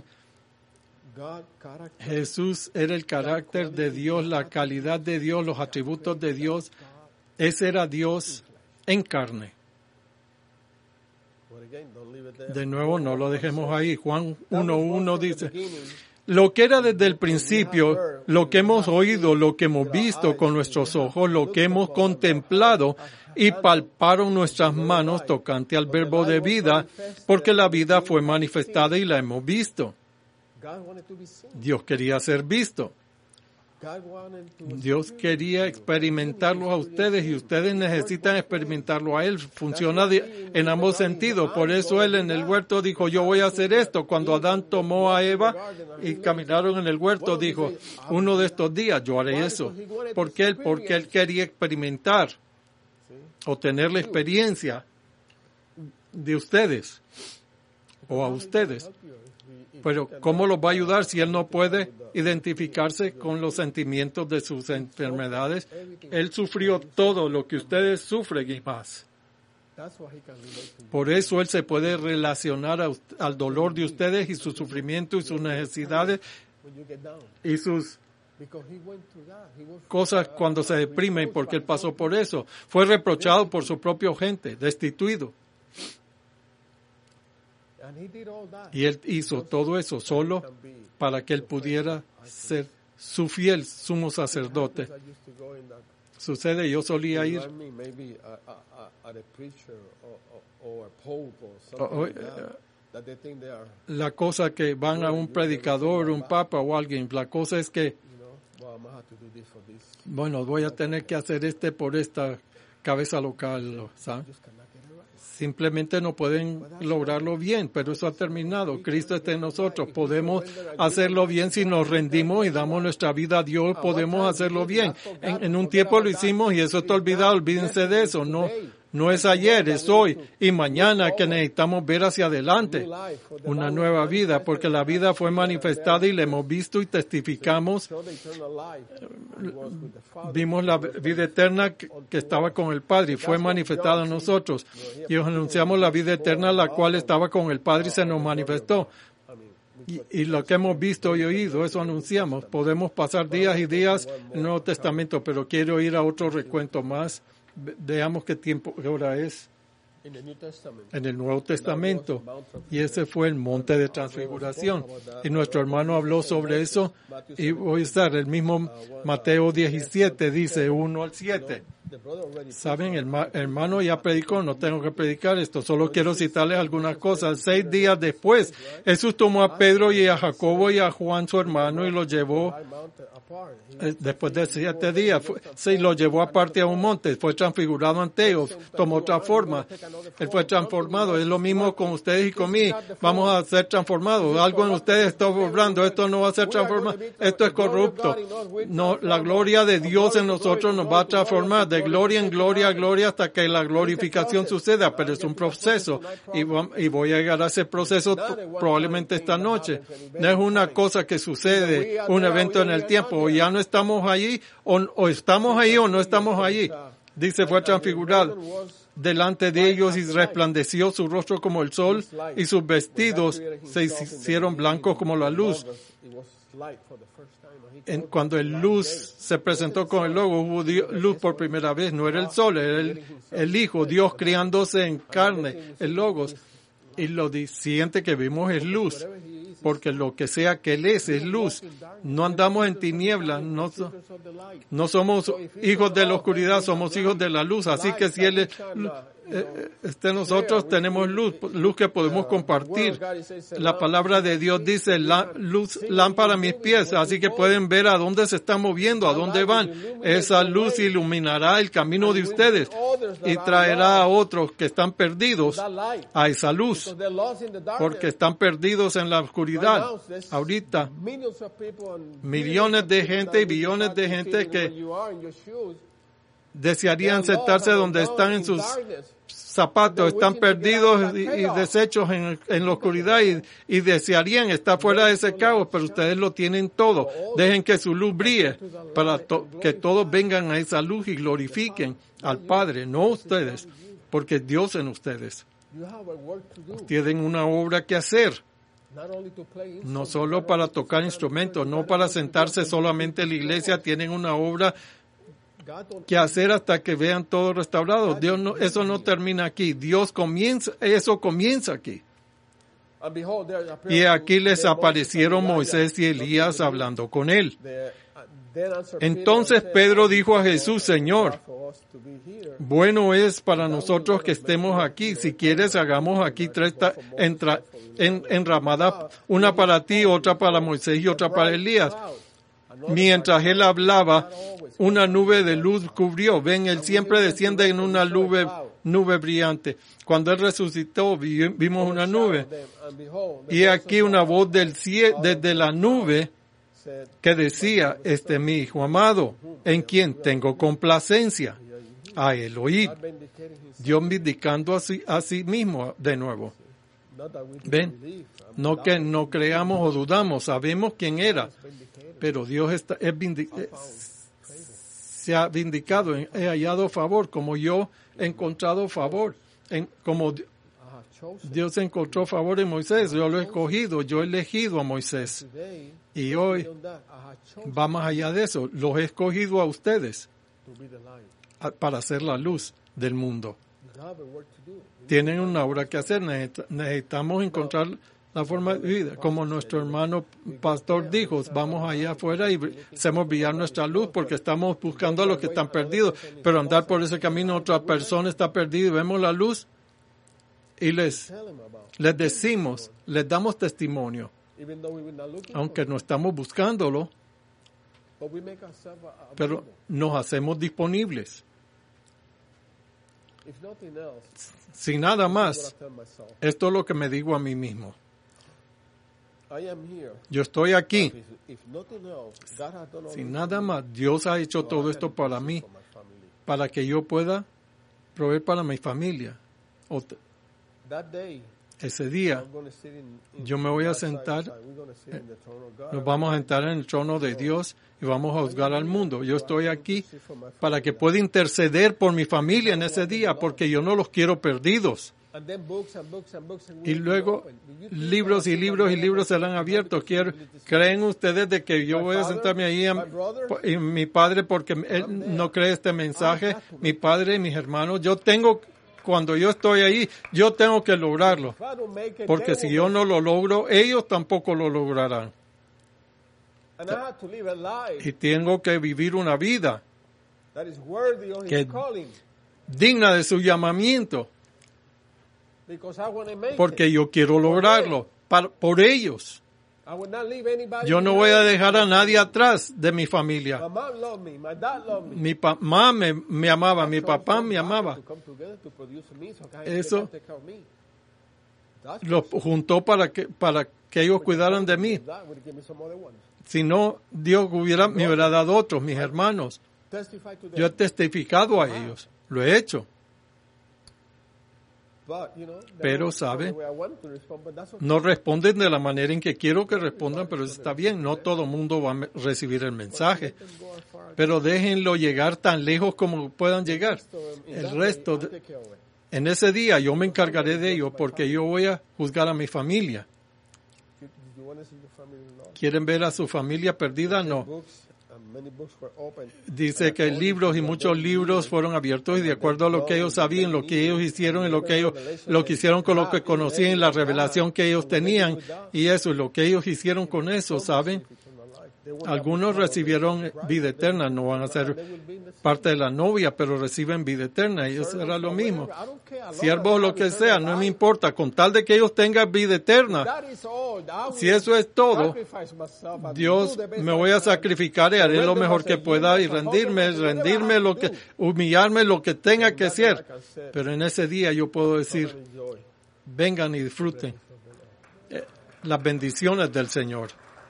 Jesús era el carácter de Dios, la calidad de Dios, los atributos de Dios. Ese era Dios en carne. De nuevo, no lo dejemos ahí. Juan 1:1 dice, lo que era desde el principio, lo que hemos oído, lo que hemos visto con nuestros ojos, lo que hemos contemplado y palparon nuestras manos tocante al verbo de vida, porque la vida fue manifestada y la hemos visto. Dios quería ser visto. Dios quería experimentarlo a ustedes y ustedes necesitan experimentarlo a Él. Funciona en ambos sentidos. Por eso Él en el huerto dijo, yo voy a hacer esto. Cuando Adán tomó a Eva y caminaron en el huerto, dijo, uno de estos días yo haré eso. ¿Por qué? Porque Él quería experimentar o tener la experiencia de ustedes o a ustedes. Pero ¿cómo los va a ayudar si Él no puede identificarse con los sentimientos de sus enfermedades? Él sufrió todo lo que ustedes sufren y más. Por eso Él se puede relacionar al dolor de ustedes y su sufrimiento y sus necesidades y sus cosas cuando se deprimen, porque Él pasó por eso. Fue reprochado por su propia gente, destituido. Y Él hizo todo eso solo para que Él pudiera ser su fiel sumo sacerdote. Sucede, yo solía ir la cosa que van a un predicador, un papa o alguien, la cosa es que bueno, voy a tener que hacer por esta cabeza local, ¿sabes? Simplemente no pueden lograrlo bien, pero eso ha terminado. Cristo está en nosotros. Podemos hacerlo bien si nos rendimos y damos nuestra vida a Dios. Podemos hacerlo bien. En un tiempo lo hicimos y eso está olvidado. Olvídense de eso. No es ayer, es hoy y mañana que necesitamos ver hacia adelante una nueva vida, porque la vida fue manifestada y la hemos visto y testificamos. Vimos la vida eterna que estaba con el Padre y fue manifestada en nosotros. Y os anunciamos la vida eterna, la cual estaba con el Padre y se nos manifestó. Y lo que hemos visto y oído, eso anunciamos. Podemos pasar días y días en el Nuevo Testamento, pero quiero ir a otro recuento más. Veamos qué hora es. En el Nuevo Testamento, y ese fue el monte de transfiguración, y nuestro hermano habló sobre eso, y voy a estar el mismo Mateo 17, dice 1 al 7. Saben, el hermano ya predicó, no tengo que predicar esto, solo quiero citarles algunas cosas. 6 días después, Jesús tomó a Pedro y a Jacobo y a Juan su hermano y los llevó, después de 7 días, se lo llevó aparte a un monte, fue transfigurado ante ellos, tomó otra forma, él fue transformado. Es lo mismo con ustedes y conmigo, vamos a ser transformados. Algo en ustedes está obrando, esto no va a ser transformado, esto es corrupto. No, la gloria de Dios en nosotros nos va a transformar de gloria en gloria, gloria, hasta que la glorificación suceda, pero es un proceso, y voy a llegar a ese proceso probablemente esta noche. No es una cosa que sucede, un evento en el tiempo, o ya no estamos allí, o estamos ahí o no estamos allí. Dice, fue transfigurado delante de ellos y resplandeció su rostro como el sol, y sus vestidos se hicieron blancos como la luz. Cuando el luz se presentó con el logo, hubo luz por primera vez. No era el sol, era el Hijo, Dios criándose en carne, el Logos. Y lo siguiente que vimos es luz, porque lo que sea que Él es luz. No andamos en tinieblas, no somos hijos de la oscuridad, somos hijos de la luz. Así que si Él es nosotros tenemos luz que podemos compartir. La palabra de Dios dice, luz, lámpara a mis pies, así que pueden ver a dónde se están moviendo, a dónde van. Esa luz iluminará el camino de ustedes y traerá a otros que están perdidos a esa luz, porque están perdidos en la oscuridad. Ahorita, millones de gente y billones de gente que desearían sentarse donde están en sus zapatos, están perdidos y deshechos en la oscuridad, y desearían estar fuera de ese caos, pero ustedes lo tienen todo. Dejen que su luz brille para que todos vengan a esa luz y glorifiquen al Padre, no ustedes, porque Dios en ustedes. Tienen una obra que hacer. No solo para tocar instrumentos, no para sentarse solamente en la iglesia, tienen una obra que hacer hasta que vean todo restaurado. Dios no, eso no termina aquí. Eso comienza aquí. Y aquí les aparecieron Moisés y Elías hablando con él. Entonces Pedro dijo a Jesús, Señor, bueno es para nosotros que estemos aquí. Si quieres, hagamos aquí 3 enramadas, una para ti, otra para Moisés y otra para Elías. Mientras él hablaba, una nube de luz cubrió. Ven, él siempre desciende en una nube brillante. Cuando él resucitó, vimos una nube. Y aquí una voz del cielo, desde la nube, que decía, este es mi Hijo amado, en quien tengo complacencia. A él oíd. Dios vindicando a sí mismo de nuevo. Ven, no que no creamos o dudamos, sabemos quién era, pero Dios se ha vindicado, he hallado favor, como yo he encontrado favor, como Dios encontró favor en Moisés, yo lo he escogido, yo he elegido a Moisés, y hoy va más allá de eso, los he escogido a ustedes para ser la luz del mundo. Tienen una obra que hacer, necesitamos encontrar la forma de vida. Como nuestro hermano pastor dijo, vamos allá afuera y hacemos brillar nuestra luz porque estamos buscando a los que están perdidos. Pero andar por ese camino, otra persona está perdida y vemos la luz y les decimos, les damos testimonio. Aunque no estamos buscándolo, pero nos hacemos disponibles. Sin nada más, esto es lo que me digo a mí mismo. Yo estoy aquí. Sin nada más, Dios ha hecho todo esto para mí, para que yo pueda proveer para mi familia. Ese día, yo me voy a sentar, nos vamos a sentar en el trono de Dios y vamos a juzgar al mundo. Yo estoy aquí para que pueda interceder por mi familia en ese día, porque yo no los quiero perdidos. And then books and books and books and Y luego libros y libros y libros serán abiertos. ¿Creen ustedes de que yo voy a sentarme ahí y mi padre porque él no cree este mensaje? Mi padre y mis hermanos, cuando yo estoy ahí, yo tengo que lograrlo. Porque si yo no lo logro, ellos tampoco lo lograrán. And I had to live a life Y tengo que vivir una vida that is worthy of que his calling. digna de su llamamiento. Because I want to make Porque it. yo quiero lograrlo por ellos. I will not leave anybody Yo no voy a behind. dejar a nadie atrás de mi familia. My mom loved me. My dad loved me. Mi mamá me amaba, mi papá me amaba. To come together to produce me so Eso they can take care of me. That's Los juntó para que ellos cuidaran de mí. that would give me some other ones. Si no, Dios me hubiera dado otros, mis hermanos. Testify to them. Yo he testificado a ellos. Lo he hecho. But, you know, Pero, that's not ¿sabe? the way I want to respond, but that's okay. No responden de la manera en que quiero que respondan, pero eso está bien. No todo el mundo va a recibir el mensaje. Let them go as far as Pero déjenlo llegar tan lejos como puedan llegar. in El that resto, way, I'll take care of it. en ese día yo me encargaré de ellos porque yo voy a juzgar a mi familia. You want to see your family lost? ¿Quieren ver a su familia perdida? No. Books, and many books were opened. Dice que libros y muchos libros fueron abiertos y de acuerdo a lo que ellos sabían, lo que ellos hicieron y lo que hicieron con lo que conocían, la revelación que ellos tenían y eso, lo que ellos hicieron con eso, ¿saben? Algunos recibieron vida eterna, no van a ser parte de la novia, pero reciben vida eterna y eso era lo mismo. Siervos, lo que sea, no me importa, con tal de que ellos tengan vida eterna. Si eso es todo, Dios, me voy a sacrificar y haré lo mejor que pueda y rendirme humillarme lo que tenga que ser. Pero en ese día yo puedo decir, vengan y disfruten las bendiciones del Señor.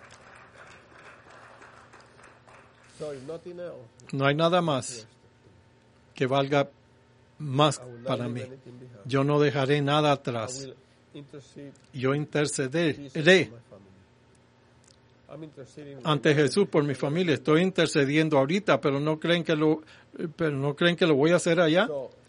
No hay nada más que valga más para mí. Yo no dejaré nada atrás. Yo intercederé ante Jesús por mi familia. Estoy intercediendo ahorita, pero no creen que lo voy a hacer allá.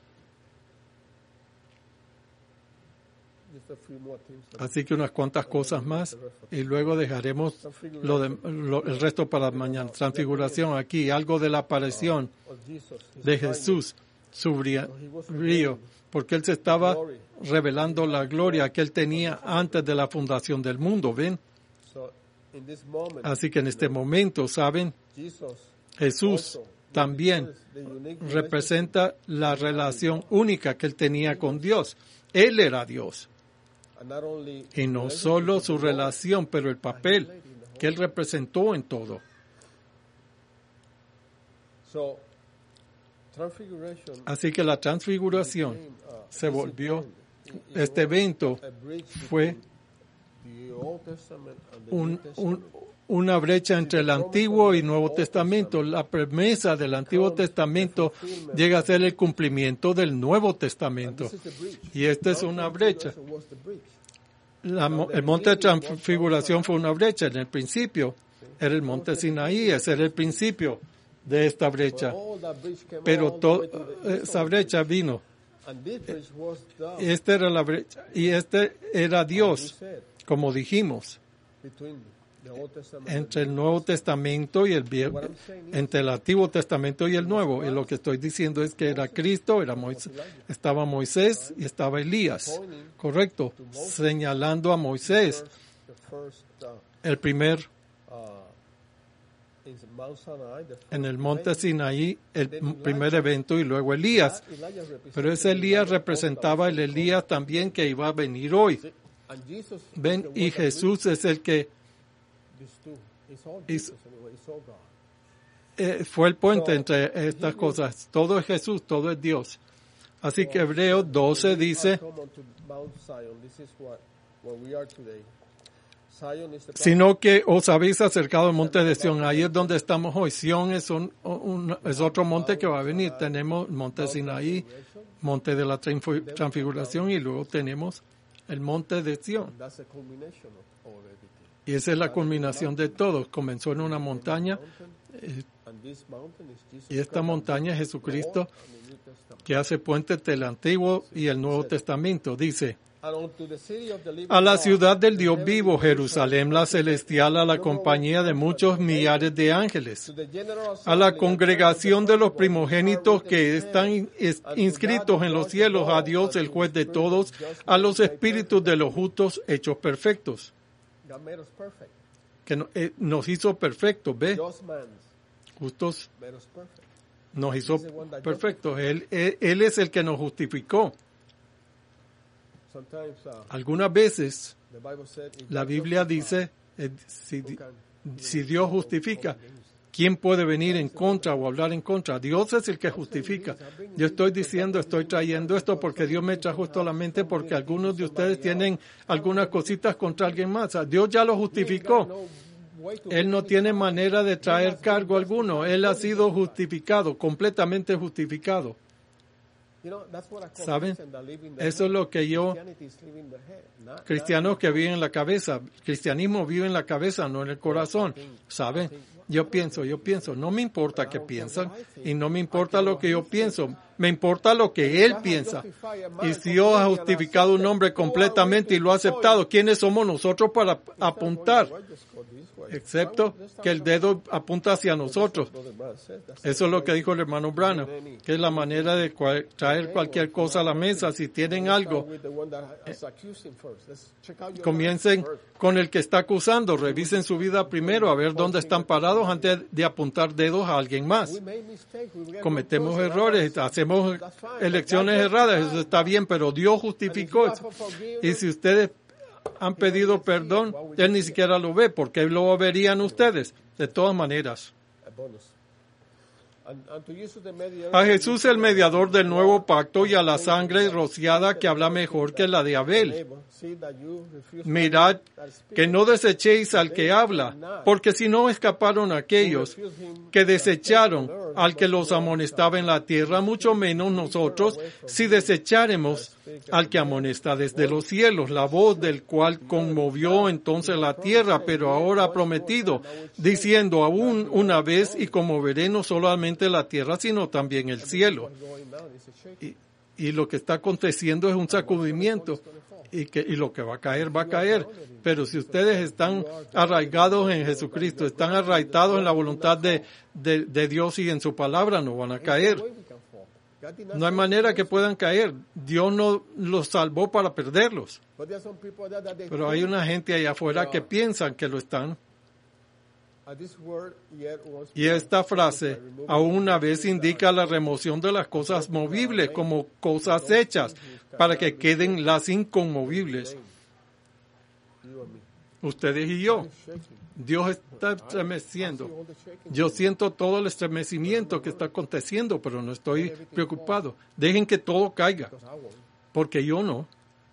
Así que unas cuantas cosas más y luego dejaremos el resto para mañana. Transfiguración aquí, algo de la aparición de Jesús, su brillo, porque Él se estaba revelando la gloria que Él tenía antes de la fundación del mundo, ¿ven? Así que en este momento, ¿saben? Jesús también representa la relación única que Él tenía con Dios. Él era Dios. Y no solo su relación, pero el papel que Él representó en todo. Así que la transfiguración se volvió, este evento fue una brecha entre el Antiguo y Nuevo Testamento. La promesa del Antiguo Testamento llega a ser el cumplimiento del Nuevo Testamento. Y esta es una brecha. El monte de transfiguración fue una brecha. En el principio era el monte Sinaí, ese era el principio de esta brecha. Pero toda esa brecha vino. Esta era la brecha. Y este era Dios, como dijimos. Entre el Nuevo Testamento y entre el Antiguo Testamento y el Nuevo. Y lo que estoy diciendo es que era Cristo, estaba Moisés y estaba Elías. Correcto. Señalando a Moisés, el primer en el monte Sinaí, el primer evento, y luego Elías. Pero ese Elías representaba el Elías también que iba a venir hoy. Ven, y Jesús es el que fue el puente entre estas cosas. Todo es Jesús, todo es Dios. Así que Hebreos 12 dice, sino que os habéis acercado al monte de Sión. Ahí es donde estamos hoy. Sión es otro monte que va a venir. Tenemos el monte Sinaí, monte de la transfiguración, y luego tenemos el monte de Sión. Y esa es la culminación de todo. Comenzó en una montaña this mountain is Jesus Y esta Christ, montaña es the Jesucristo, Old and the New Testament. que hace puente entre el Antiguo y el Nuevo Testamento. Dice, And unto the city of the living a la God, ciudad del the Dios heavenly vivo, Jerusalem, Jerusalén la celestial, a la compañía de muchos millares de ángeles, to the general a la assembly congregación and church de los of the firstborn primogénitos which are que written in están heaven, inscritos en los cielos, a Dios el juez de todos, a los espíritus de los justos hechos perfectos, God made us perfect. que nos hizo perfectos, ¿ve? Just man Justos made us perfect. nos hizo perfectos. Él es el que nos justificó. Sometimes Algunas veces the Bible said, if la God Biblia justifies, dice, si, who can si Dios justifica, ¿quién puede venir en contra o hablar en contra? Dios es el que justifica. Yo estoy diciendo, estoy trayendo esto porque Dios me trajo esto a la mente porque algunos de ustedes tienen algunas cositas contra alguien más. Dios ya lo justificó. Él no tiene manera de traer cargo alguno. Él ha sido justificado, completamente justificado. ¿Saben? Eso es lo que yo, cristianos que viven en la cabeza, cristianismo vive en la cabeza, no en el corazón. ¿Saben? Yo pienso, no me importa qué piensan y no me importa lo que yo pienso, me importa lo que Él piensa. Y si Dios ha justificado un hombre completamente y lo ha aceptado, ¿quiénes somos nosotros para apuntar? Excepto que el dedo apunta hacia nosotros. Eso es lo que dijo el hermano Branham, que es la manera de traer cualquier cosa a la mesa. Si tienen algo, comiencen con el que está acusando, revisen su vida primero a ver dónde están parados antes de apuntar dedos a alguien más. Cometemos errores, hacemos elecciones erradas, eso está bien, pero Dios justificó eso. Y si ustedes han pedido perdón, Él ni siquiera lo ve, porque lo verían ustedes, de todas maneras. A Jesús, el mediador del nuevo pacto, y a la sangre rociada que habla mejor que la de Abel. Mirad que no desechéis al que habla, porque si no escaparon aquellos que desecharon al que los amonestaba en la tierra, mucho menos nosotros, si desecháremos al que amonesta desde los cielos, la voz del cual conmovió entonces la tierra, pero ahora ha prometido, diciendo aún una vez, y conmoveré no solamente la tierra, sino también el cielo. Y lo que está aconteciendo es un sacudimiento. Y lo que va a caer, va a caer. Pero si ustedes están arraigados en Jesucristo, están arraigados en la voluntad de Dios y en su palabra, no van a caer. No hay manera que puedan caer. Dios no los salvó para perderlos. Pero hay una gente allá afuera que piensan que lo están. Y esta frase aún una vez indica la remoción de las cosas movibles como cosas hechas para que queden las inconmovibles. Ustedes y yo. Dios está estremeciendo. Yo siento todo el estremecimiento que está aconteciendo, pero no estoy preocupado. Dejen que todo caiga, porque yo no.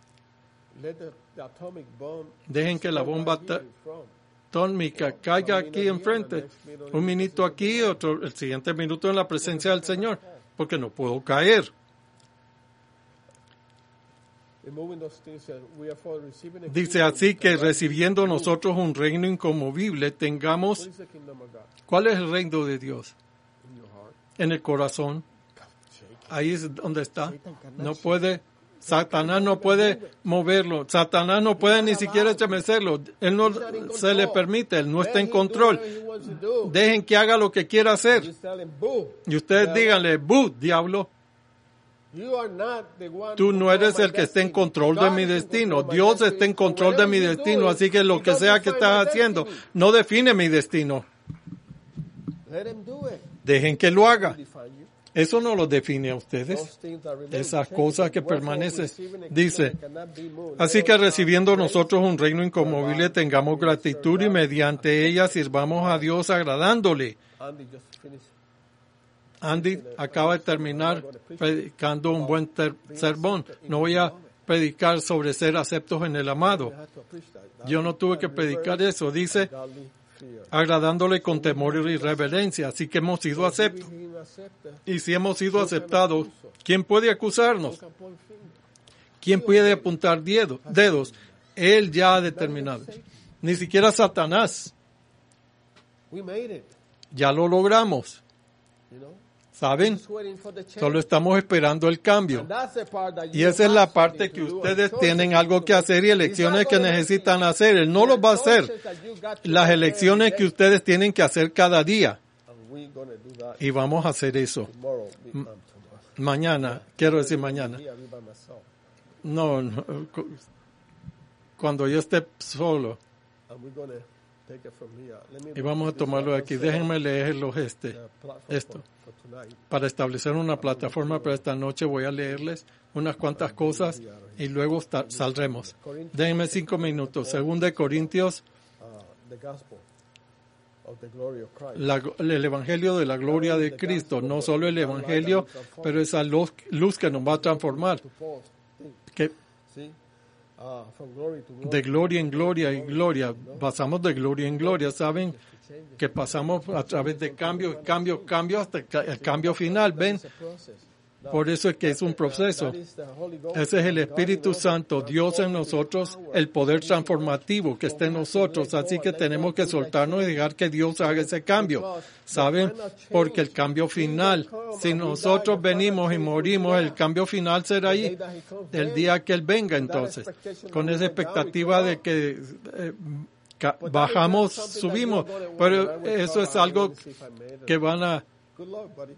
Dejen que la bomba atómica caiga aquí enfrente. Un minuto aquí, el siguiente minuto en la presencia del Señor, porque no puedo caer. Dice así que recibiendo nosotros un reino inconmovible, tengamos... ¿Cuál es el reino de Dios? En el corazón. Ahí es donde está. No puede... Satanás no puede moverlo. Satanás no puede ni siquiera estremecerlo. Él no se le permite. Él no está en control. Dejen que haga lo que quiera hacer. Y ustedes díganle, ¡bu, diablo! Tú no eres el que está en control de mi destino. Dios está en control de mi destino. Así que lo que sea que estás haciendo no define mi destino. Dejen que lo haga. Eso no lo define a ustedes. Esas cosas que permanecen. Dice, así que recibiendo nosotros un reino inconmovible, tengamos gratitud y mediante ella sirvamos a Dios agradándole. Andy acaba de terminar predicando un buen sermón. No voy a predicar sobre ser aceptos en el amado. Yo no tuve que predicar eso. Dice, agradándole con temor y reverencia. Así que hemos sido aceptos. Y si hemos sido aceptados, ¿quién puede acusarnos? ¿Quién puede apuntar dedos? Él ya ha determinado. Ni siquiera Satanás. Ya lo logramos. You know? ¿Saben? Just waiting for the change. Solo estamos esperando el cambio. And that's the part that Y you esa es la have parte something que to do, ustedes and tienen choices algo to que do. hacer y elecciones que It's not gonna necesitan make it. hacer. Él no los va a hacer. Choices that you got to Las make elecciones every que day. ustedes tienen que hacer cada día. And we're gonna do that Y vamos a hacer eso. tomorrow. Mañana, quiero decir mañana. Here, I'll be by myself. No, cuando yo esté solo. And we're gonna take it from here. Let me Y vamos a this tomarlo de aquí. platform Déjenme leerlos platform esto. for tonight. Para establecer una plataforma para esta noche voy a leerles unas cuantas cosas y luego saldremos. Déjenme 5 minutos. Según de Corintios, The gospel of the glory of Christ. el Evangelio de la gloria de Cristo. No solo el Evangelio, pero esa luz que nos va a transformar. To forth, think, Que see? From glory to glory. de gloria en gloria y gloria. Pasamos de gloria en gloria. ¿Saben? Que pasamos a través de cambio hasta el cambio final. ¿Ven? It's a process. Por eso es que es un proceso. That is the Holy Ghost. Ese es el Espíritu Santo, Dios en nosotros, el poder transformativo que está en nosotros. Así que tenemos que soltarnos y dejar que Dios haga ese cambio. ¿Saben? Porque el cambio final, si nosotros venimos y morimos, el cambio final será ahí. El día que Él venga, entonces. Con esa expectativa de que bajamos, subimos. Pero eso es algo que Good luck, buddy.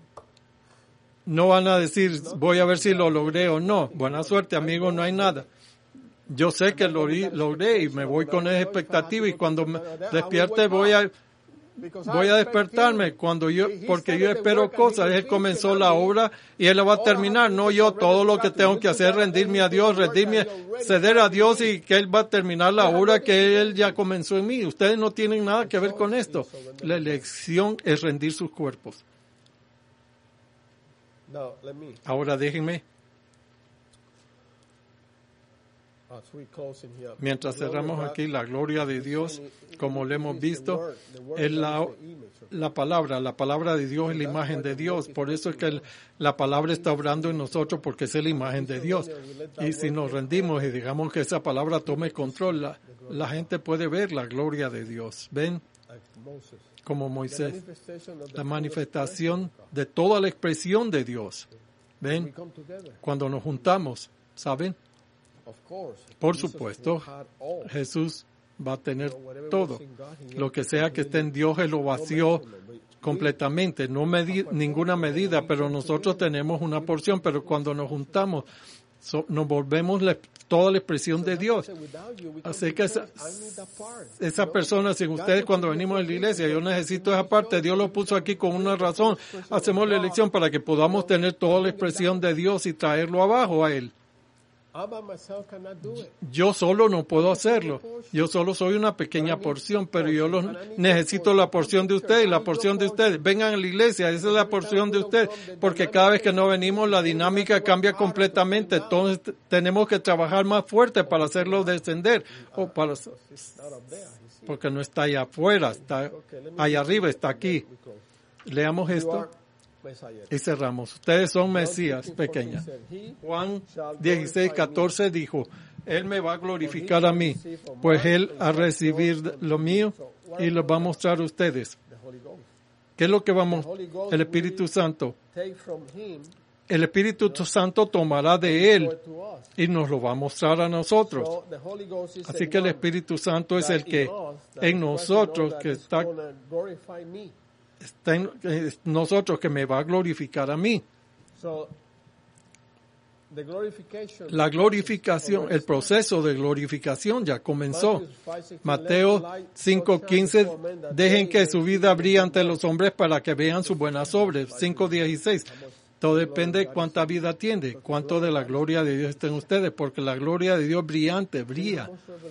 no van a decir, voy a ver si lo logré o no. Buena suerte, amigo, no hay nada. Yo sé que lo logré y me voy con esa expectativa y cuando me despierte voy a despertarme porque yo espero cosas. Él comenzó la obra y Él la va a terminar, no yo. Todo lo que tengo que hacer es rendirme a Dios, ceder a Dios y que Él va a terminar la obra que Él ya comenzó en mí. Ustedes no tienen nada que ver con esto. La elección es rendir sus cuerpos. Now, let me, Ahora déjenme, as we close in here, mientras the glory of cerramos God, aquí, la gloria de Dios, como lo hemos visto, the word es is la the image of la palabra de Dios es la imagen de Dios. Por eso es que la palabra está obrando en nosotros, porque es la imagen de Dios. Y si nos rendimos y digamos que esa palabra tome control, la gente puede ver la gloria de Dios. ¿Ven? like Moses. Como The Moisés, manifestation of the la full manifestación de toda la expresión de Dios. expression. ¿Ven? We come together. Cuando nos juntamos, ¿saben? Of course. Por Jesus supuesto, had all. Jesús va a tener Whatever todo. was in God, he Lo que sea que esté en Dios, Él lo vació completamente. No ninguna medida, pero nosotros tenemos una porción. Pero cuando nos juntamos, nos volvemos toda la expresión de Dios. Así que esa persona, sin ustedes, cuando venimos a la iglesia, yo necesito esa parte. Dios lo puso aquí con una razón. Hacemos la elección para que podamos tener toda la expresión de Dios y traerlo abajo a Él. I by myself cannot do it. Yo solo no puedo hacerlo. Yo solo soy una pequeña porción, pero yo necesito la porción de ustedes y la porción de ustedes. Vengan a la iglesia, esa es la porción de ustedes, porque cada vez que no venimos la dinámica cambia completamente. Entonces tenemos que trabajar más fuerte para hacerlo descender, o para, Not up there. You see. porque no está allá afuera, está allá arriba, está aquí. We close. Leamos You esto are Messiah. y cerramos. Ustedes son Mesías, 15:14 pequeña. said, "He Juan 16:14 dijo, Él me va a glorificar a mí, pues Él ha recibido lo mío y lo va a mostrar a ustedes. the Holy Ghost. ¿Qué es lo que vamos? El Espíritu Santo. Take from him El Espíritu Santo tomará de Él to us. y nos lo va a mostrar a nosotros. So the Holy Ghost is Así the que el one Espíritu Santo es that el que in us, that en is nosotros, that que is está gonna glorify me. en nosotros, que me va a glorificar a mí. So the glorification, La glorificación, el proceso de glorificación ya comenzó. Mateo 5:15, dejen que su vida brille ante los hombres para que vean sus buenas obras. 5:16. Todo depende de cuánta vida tiene, cuánto de la gloria de Dios está en ustedes, porque la gloria de Dios brillante, brilla.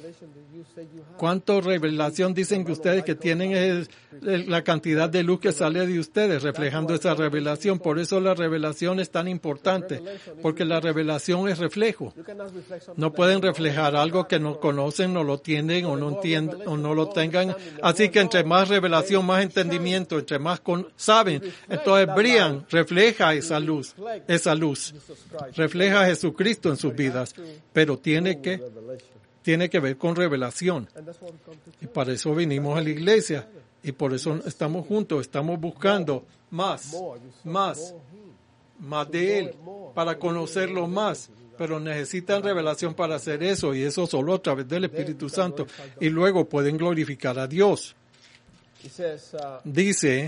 ¿Cuánta revelación dicen que ustedes que tienen es la cantidad de luz que sale de ustedes, reflejando esa revelación? Por eso la revelación es tan importante, porque la revelación es reflejo. No pueden reflejar algo que no conocen, no lo tienen o no entienden o no lo tengan. Así que entre más revelación, más entendimiento, entre más saben, entonces brillan, refleja esa luz, refleja a Jesucristo en sus vidas, pero tiene que ver con revelación. Y para eso vinimos a la iglesia Y por eso estamos juntos, estamos buscando más de Él, para conocerlo más. Pero necesitan revelación para hacer eso, y eso solo a través del Espíritu Santo. Y luego pueden glorificar a Dios. Dice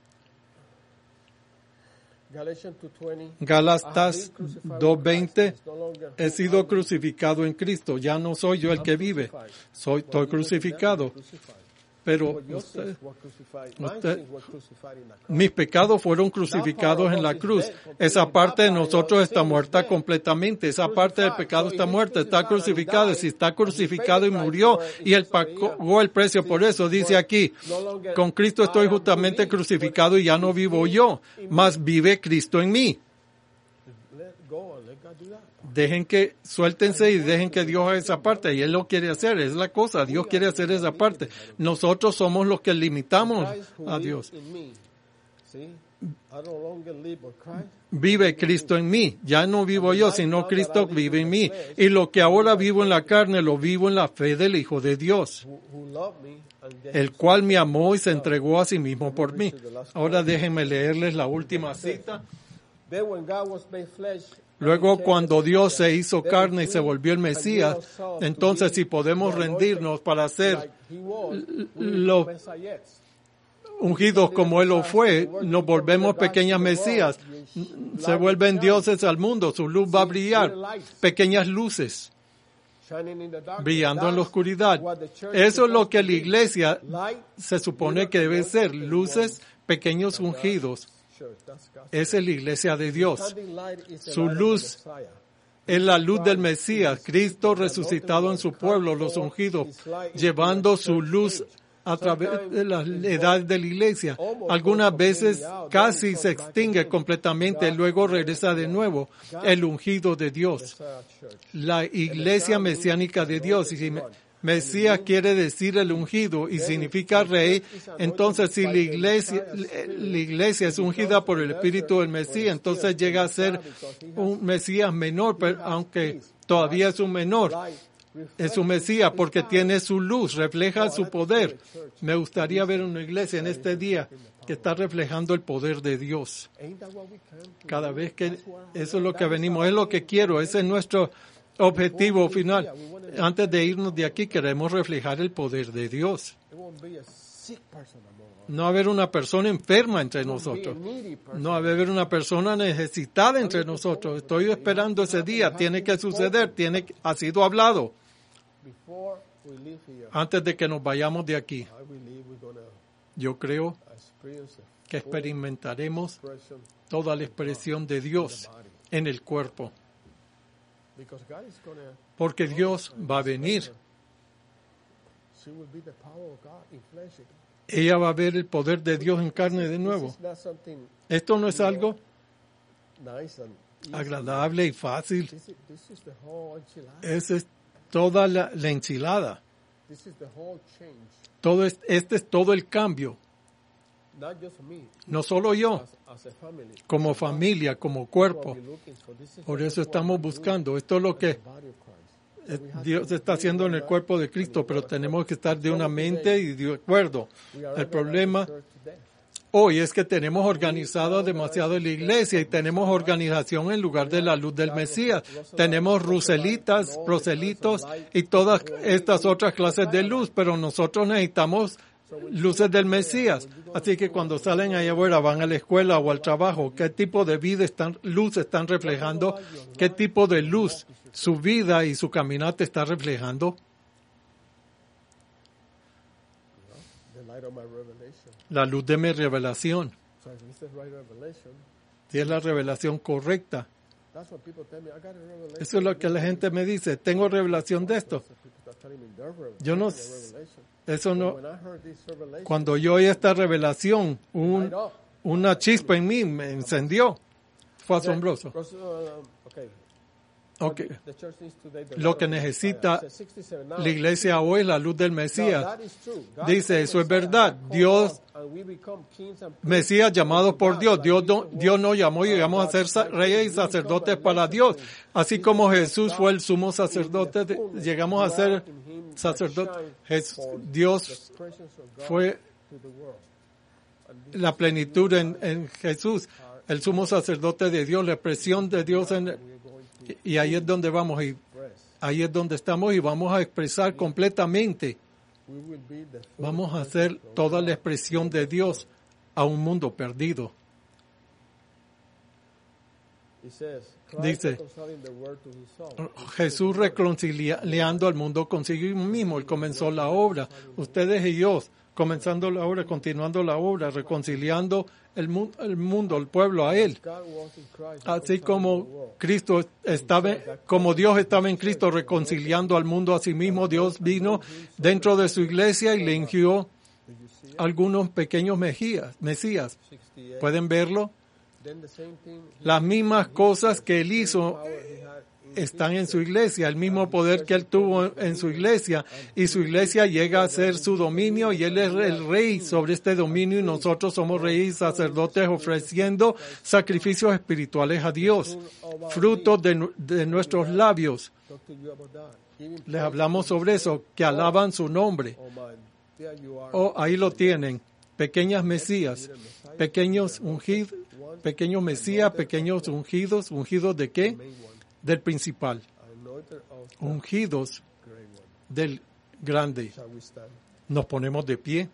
Gálatas 2:20, he sido crucificado en Cristo, ya no soy yo el que vive, estoy crucificado. Pero mis pecados fueron crucificados en la cruz. Esa parte de nosotros está muerta completamente. Esa parte del pecado está muerta, está crucificada. Si está crucificado y murió, y Él pagó el precio por eso, dice aquí, con Cristo estoy justamente crucificado y ya no vivo yo, mas vive Cristo en mí. Suéltense y dejen que Dios haga esa parte. Y Él lo quiere hacer, es la cosa. Dios quiere hacer esa parte. Nosotros somos los que limitamos a Dios. Vive Cristo en mí. Ya no vivo yo, sino Cristo vive en mí. Y lo que ahora vivo en la carne, lo vivo en la fe del Hijo de Dios, el cual me amó y se entregó a sí mismo por mí. Ahora déjenme leerles la última cita. Luego, cuando Dios se hizo carne y se volvió el Mesías, entonces si podemos rendirnos para ser los ungidos como Él lo fue, nos volvemos pequeñas Mesías, se vuelven dioses al mundo, su luz va a brillar, pequeñas luces brillando en la oscuridad. Eso es lo que la iglesia se supone que debe ser, luces, pequeños ungidos. Esa es la iglesia de Dios. Su luz es la luz del Mesías, Cristo resucitado en su pueblo, los ungidos, llevando su luz a través de las edades de la iglesia. Algunas veces casi se extingue completamente, luego regresa de nuevo el ungido de Dios, la iglesia mesiánica de Dios. Y si Mesías quiere decir el ungido y significa rey, entonces si la iglesia es ungida por el Espíritu del Mesías, entonces llega a ser un Mesías menor, pero aunque todavía es un menor, es un Mesías porque tiene su luz, refleja su poder. Me gustaría ver una iglesia en este día que está reflejando el poder de Dios. Cada vez que eso es lo que venimos, es lo que quiero, ese es nuestro objetivo final. Antes de irnos de aquí, queremos reflejar el poder de Dios. No va a haber una persona enferma entre nosotros. No va a haber una persona necesitada entre nosotros. Estoy esperando ese día. Tiene que suceder. Ha sido hablado. Antes de que nos vayamos de aquí, yo creo que experimentaremos toda la expresión de Dios en el cuerpo. Porque Dios va a venir. Ella va a ver el poder de Dios en carne de nuevo. Esto no es algo agradable y fácil. Esa es toda la enchilada. Este es todo el cambio. No solo yo, como familia, como cuerpo. Por eso estamos buscando. Esto es lo que Dios está haciendo en el cuerpo de Cristo, pero tenemos que estar de una mente y de acuerdo. El problema hoy es que tenemos organizado demasiado la iglesia y tenemos organización en lugar de la luz del Mesías. Tenemos ruselitas, proselitos y todas estas otras clases de luz, pero nosotros necesitamos luces del Mesías. Así que cuando salen allá afuera, van a la escuela o al trabajo, ¿qué tipo de luz están reflejando? ¿Qué tipo de luz su vida y su caminata está reflejando? La luz de mi revelación. Si es la revelación correcta. Eso es lo que la gente me dice. Tengo revelación de esto. Yo no. Eso no. Cuando yo oí esta revelación, una chispa en mí me encendió. Fue asombroso. Okay. Lo que necesita la iglesia hoy es la luz del Mesías. Dice, eso es verdad. Dios, Mesías llamado por Dios. Dios nos llamó y llegamos a ser reyes y sacerdotes para Dios. Así como Jesús fue el sumo sacerdote, llegamos a ser sacerdotes. Dios fue to the world. And this la plenitud en Jesús, el sumo sacerdote de Dios, la expresión de Dios we're going to y ahí es donde vamos y express. ahí es donde estamos y vamos a expresar completamente. We will be the full Vamos a hacer toda la expresión de Dios a un mundo perdido. It says, Christ Dice, reconciling the world to himself. Jesús reconciliando al mundo consigo mismo. Él comenzó la obra. Ustedes y yo, comenzando la obra, continuando la obra, reconciliando el mundo, el pueblo a Él. God was in Christ Así reconciling the como world. Cristo estaba, como Dios estaba en Cristo reconciliando al mundo a sí mismo, Dios vino dentro de su iglesia y le ungió Did you see it? algunos pequeños mesías. 68. ¿Pueden verlo? Then the same thing Las mismas cosas que Él hizo power he had in están en su iglesia, el mismo poder que Él tuvo en su iglesia, y su iglesia llega a ser su dominio y Él es el rey sobre este dominio y nosotros somos reyes y sacerdotes ofreciendo sacrificios espirituales a Dios, frutos de nuestros labios. talk to you about that. Giving Les hablamos sobre eso, que alaban su nombre. oh man, there you are. Oh, ahí lo tienen, pequeñas mesías, pequeños ungidos, pequeños mesías, pequeños ungidos, ¿ungidos de qué? Main one, Del principal, anointed of the ungidos great one. del grande. Shall we stand? Nos ponemos de pie.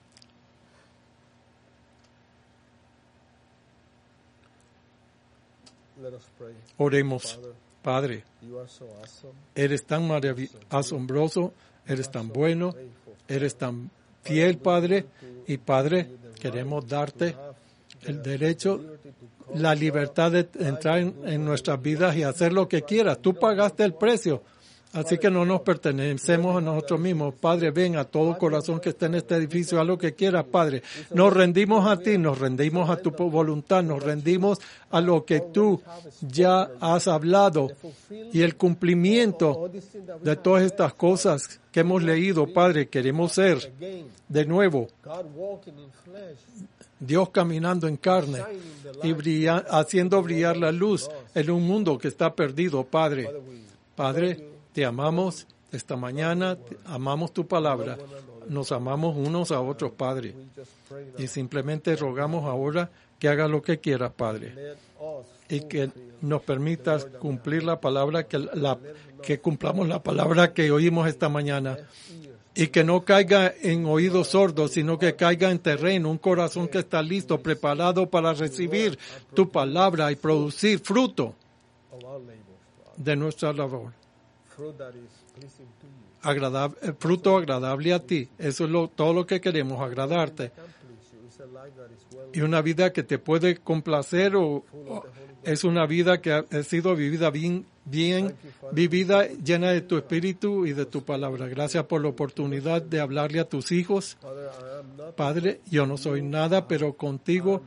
Let us pray. Oremos. Father, Padre, you are so awesome, eres tan asombroso, eres tan bueno, faithful. eres tan fiel, Padre. Y Padre, queremos darte el derecho, la libertad de entrar en nuestras vidas y hacer lo que quieras. Tú pagaste el precio, así que no nos pertenecemos a nosotros mismos. Padre, ven a todo corazón que esté en este edificio, haz lo que quieras, Padre. Nos rendimos a ti, nos rendimos a tu voluntad, nos rendimos a lo que tú ya has hablado y el cumplimiento de todas estas cosas que hemos leído, Padre. Queremos ser Again, de nuevo God walking in flesh, Dios caminando en carne y haciendo brillar la luz en un mundo que está perdido, Padre. Padre, te amamos esta mañana, amamos tu palabra, nos amamos unos a otros, Padre. we just pray that Y simplemente rogamos ahora que haga lo que quieras, Padre, let us y que nos permitas cumplir la palabra, que cumplamos la palabra que oímos esta mañana. Y que no caiga en oídos sordos, sino que caiga en terreno, un corazón que está listo, preparado para recibir tu palabra y producir fruto of our labors, Father. de nuestra labor. Fruit that is pleasing to you. Fruto agradable a ti. Eso es todo lo que queremos, agradarte. Can please you. It's a life that is well Y una vida que te puede complacer o es una vida que ha sido vivida bien vivida, llena de tu espíritu y de tu palabra. Gracias por la oportunidad de hablarle a tus hijos. Father, I am not Padre, yo no soy nada, pero contigo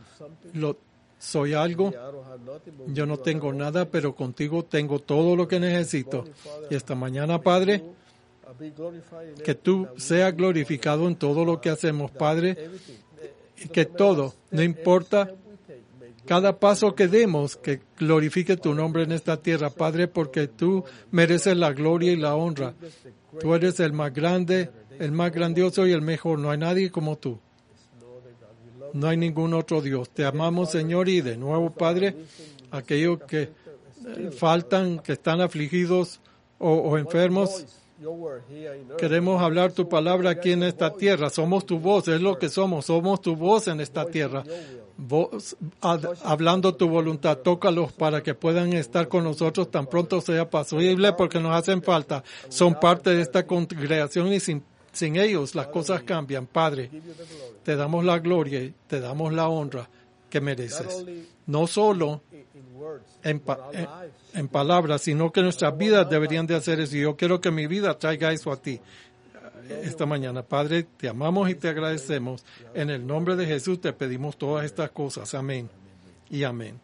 soy algo. I don't have nothing but Yo no tengo nada, pero contigo tengo todo lo que necesito. Y esta mañana, Padre, be glorified in que tú seas glorificado en todo lo que hacemos, Padre, everything. y que todo, no importa cada paso que demos, que glorifique tu nombre en esta tierra, Padre, porque tú mereces la gloria y la honra. Tú eres el más grande, el más grandioso y el mejor. No hay nadie como tú. No hay ningún otro Dios. Te amamos, Señor, y de nuevo, Padre, aquellos que faltan, que están afligidos o enfermos, Your word here in earth. queremos hablar tu palabra aquí en esta tierra. Somos tu voz, es lo que somos. Somos tu voz en esta tierra. Vos, hablando tu voluntad, tócalos para que puedan estar con nosotros tan pronto sea posible, porque nos hacen falta. Son parte de esta congregación y sin ellos las cosas cambian. Padre, Give you the glory. te damos la gloria y te damos la honra que Not mereces. only No solo in words, en, but our lives. en palabras, sino que nuestras vidas deberían de hacer eso. Y yo quiero que mi vida traiga eso a ti esta mañana. Padre, te amamos y te agradecemos. En el nombre de Jesús te pedimos todas estas cosas. Amén y amén.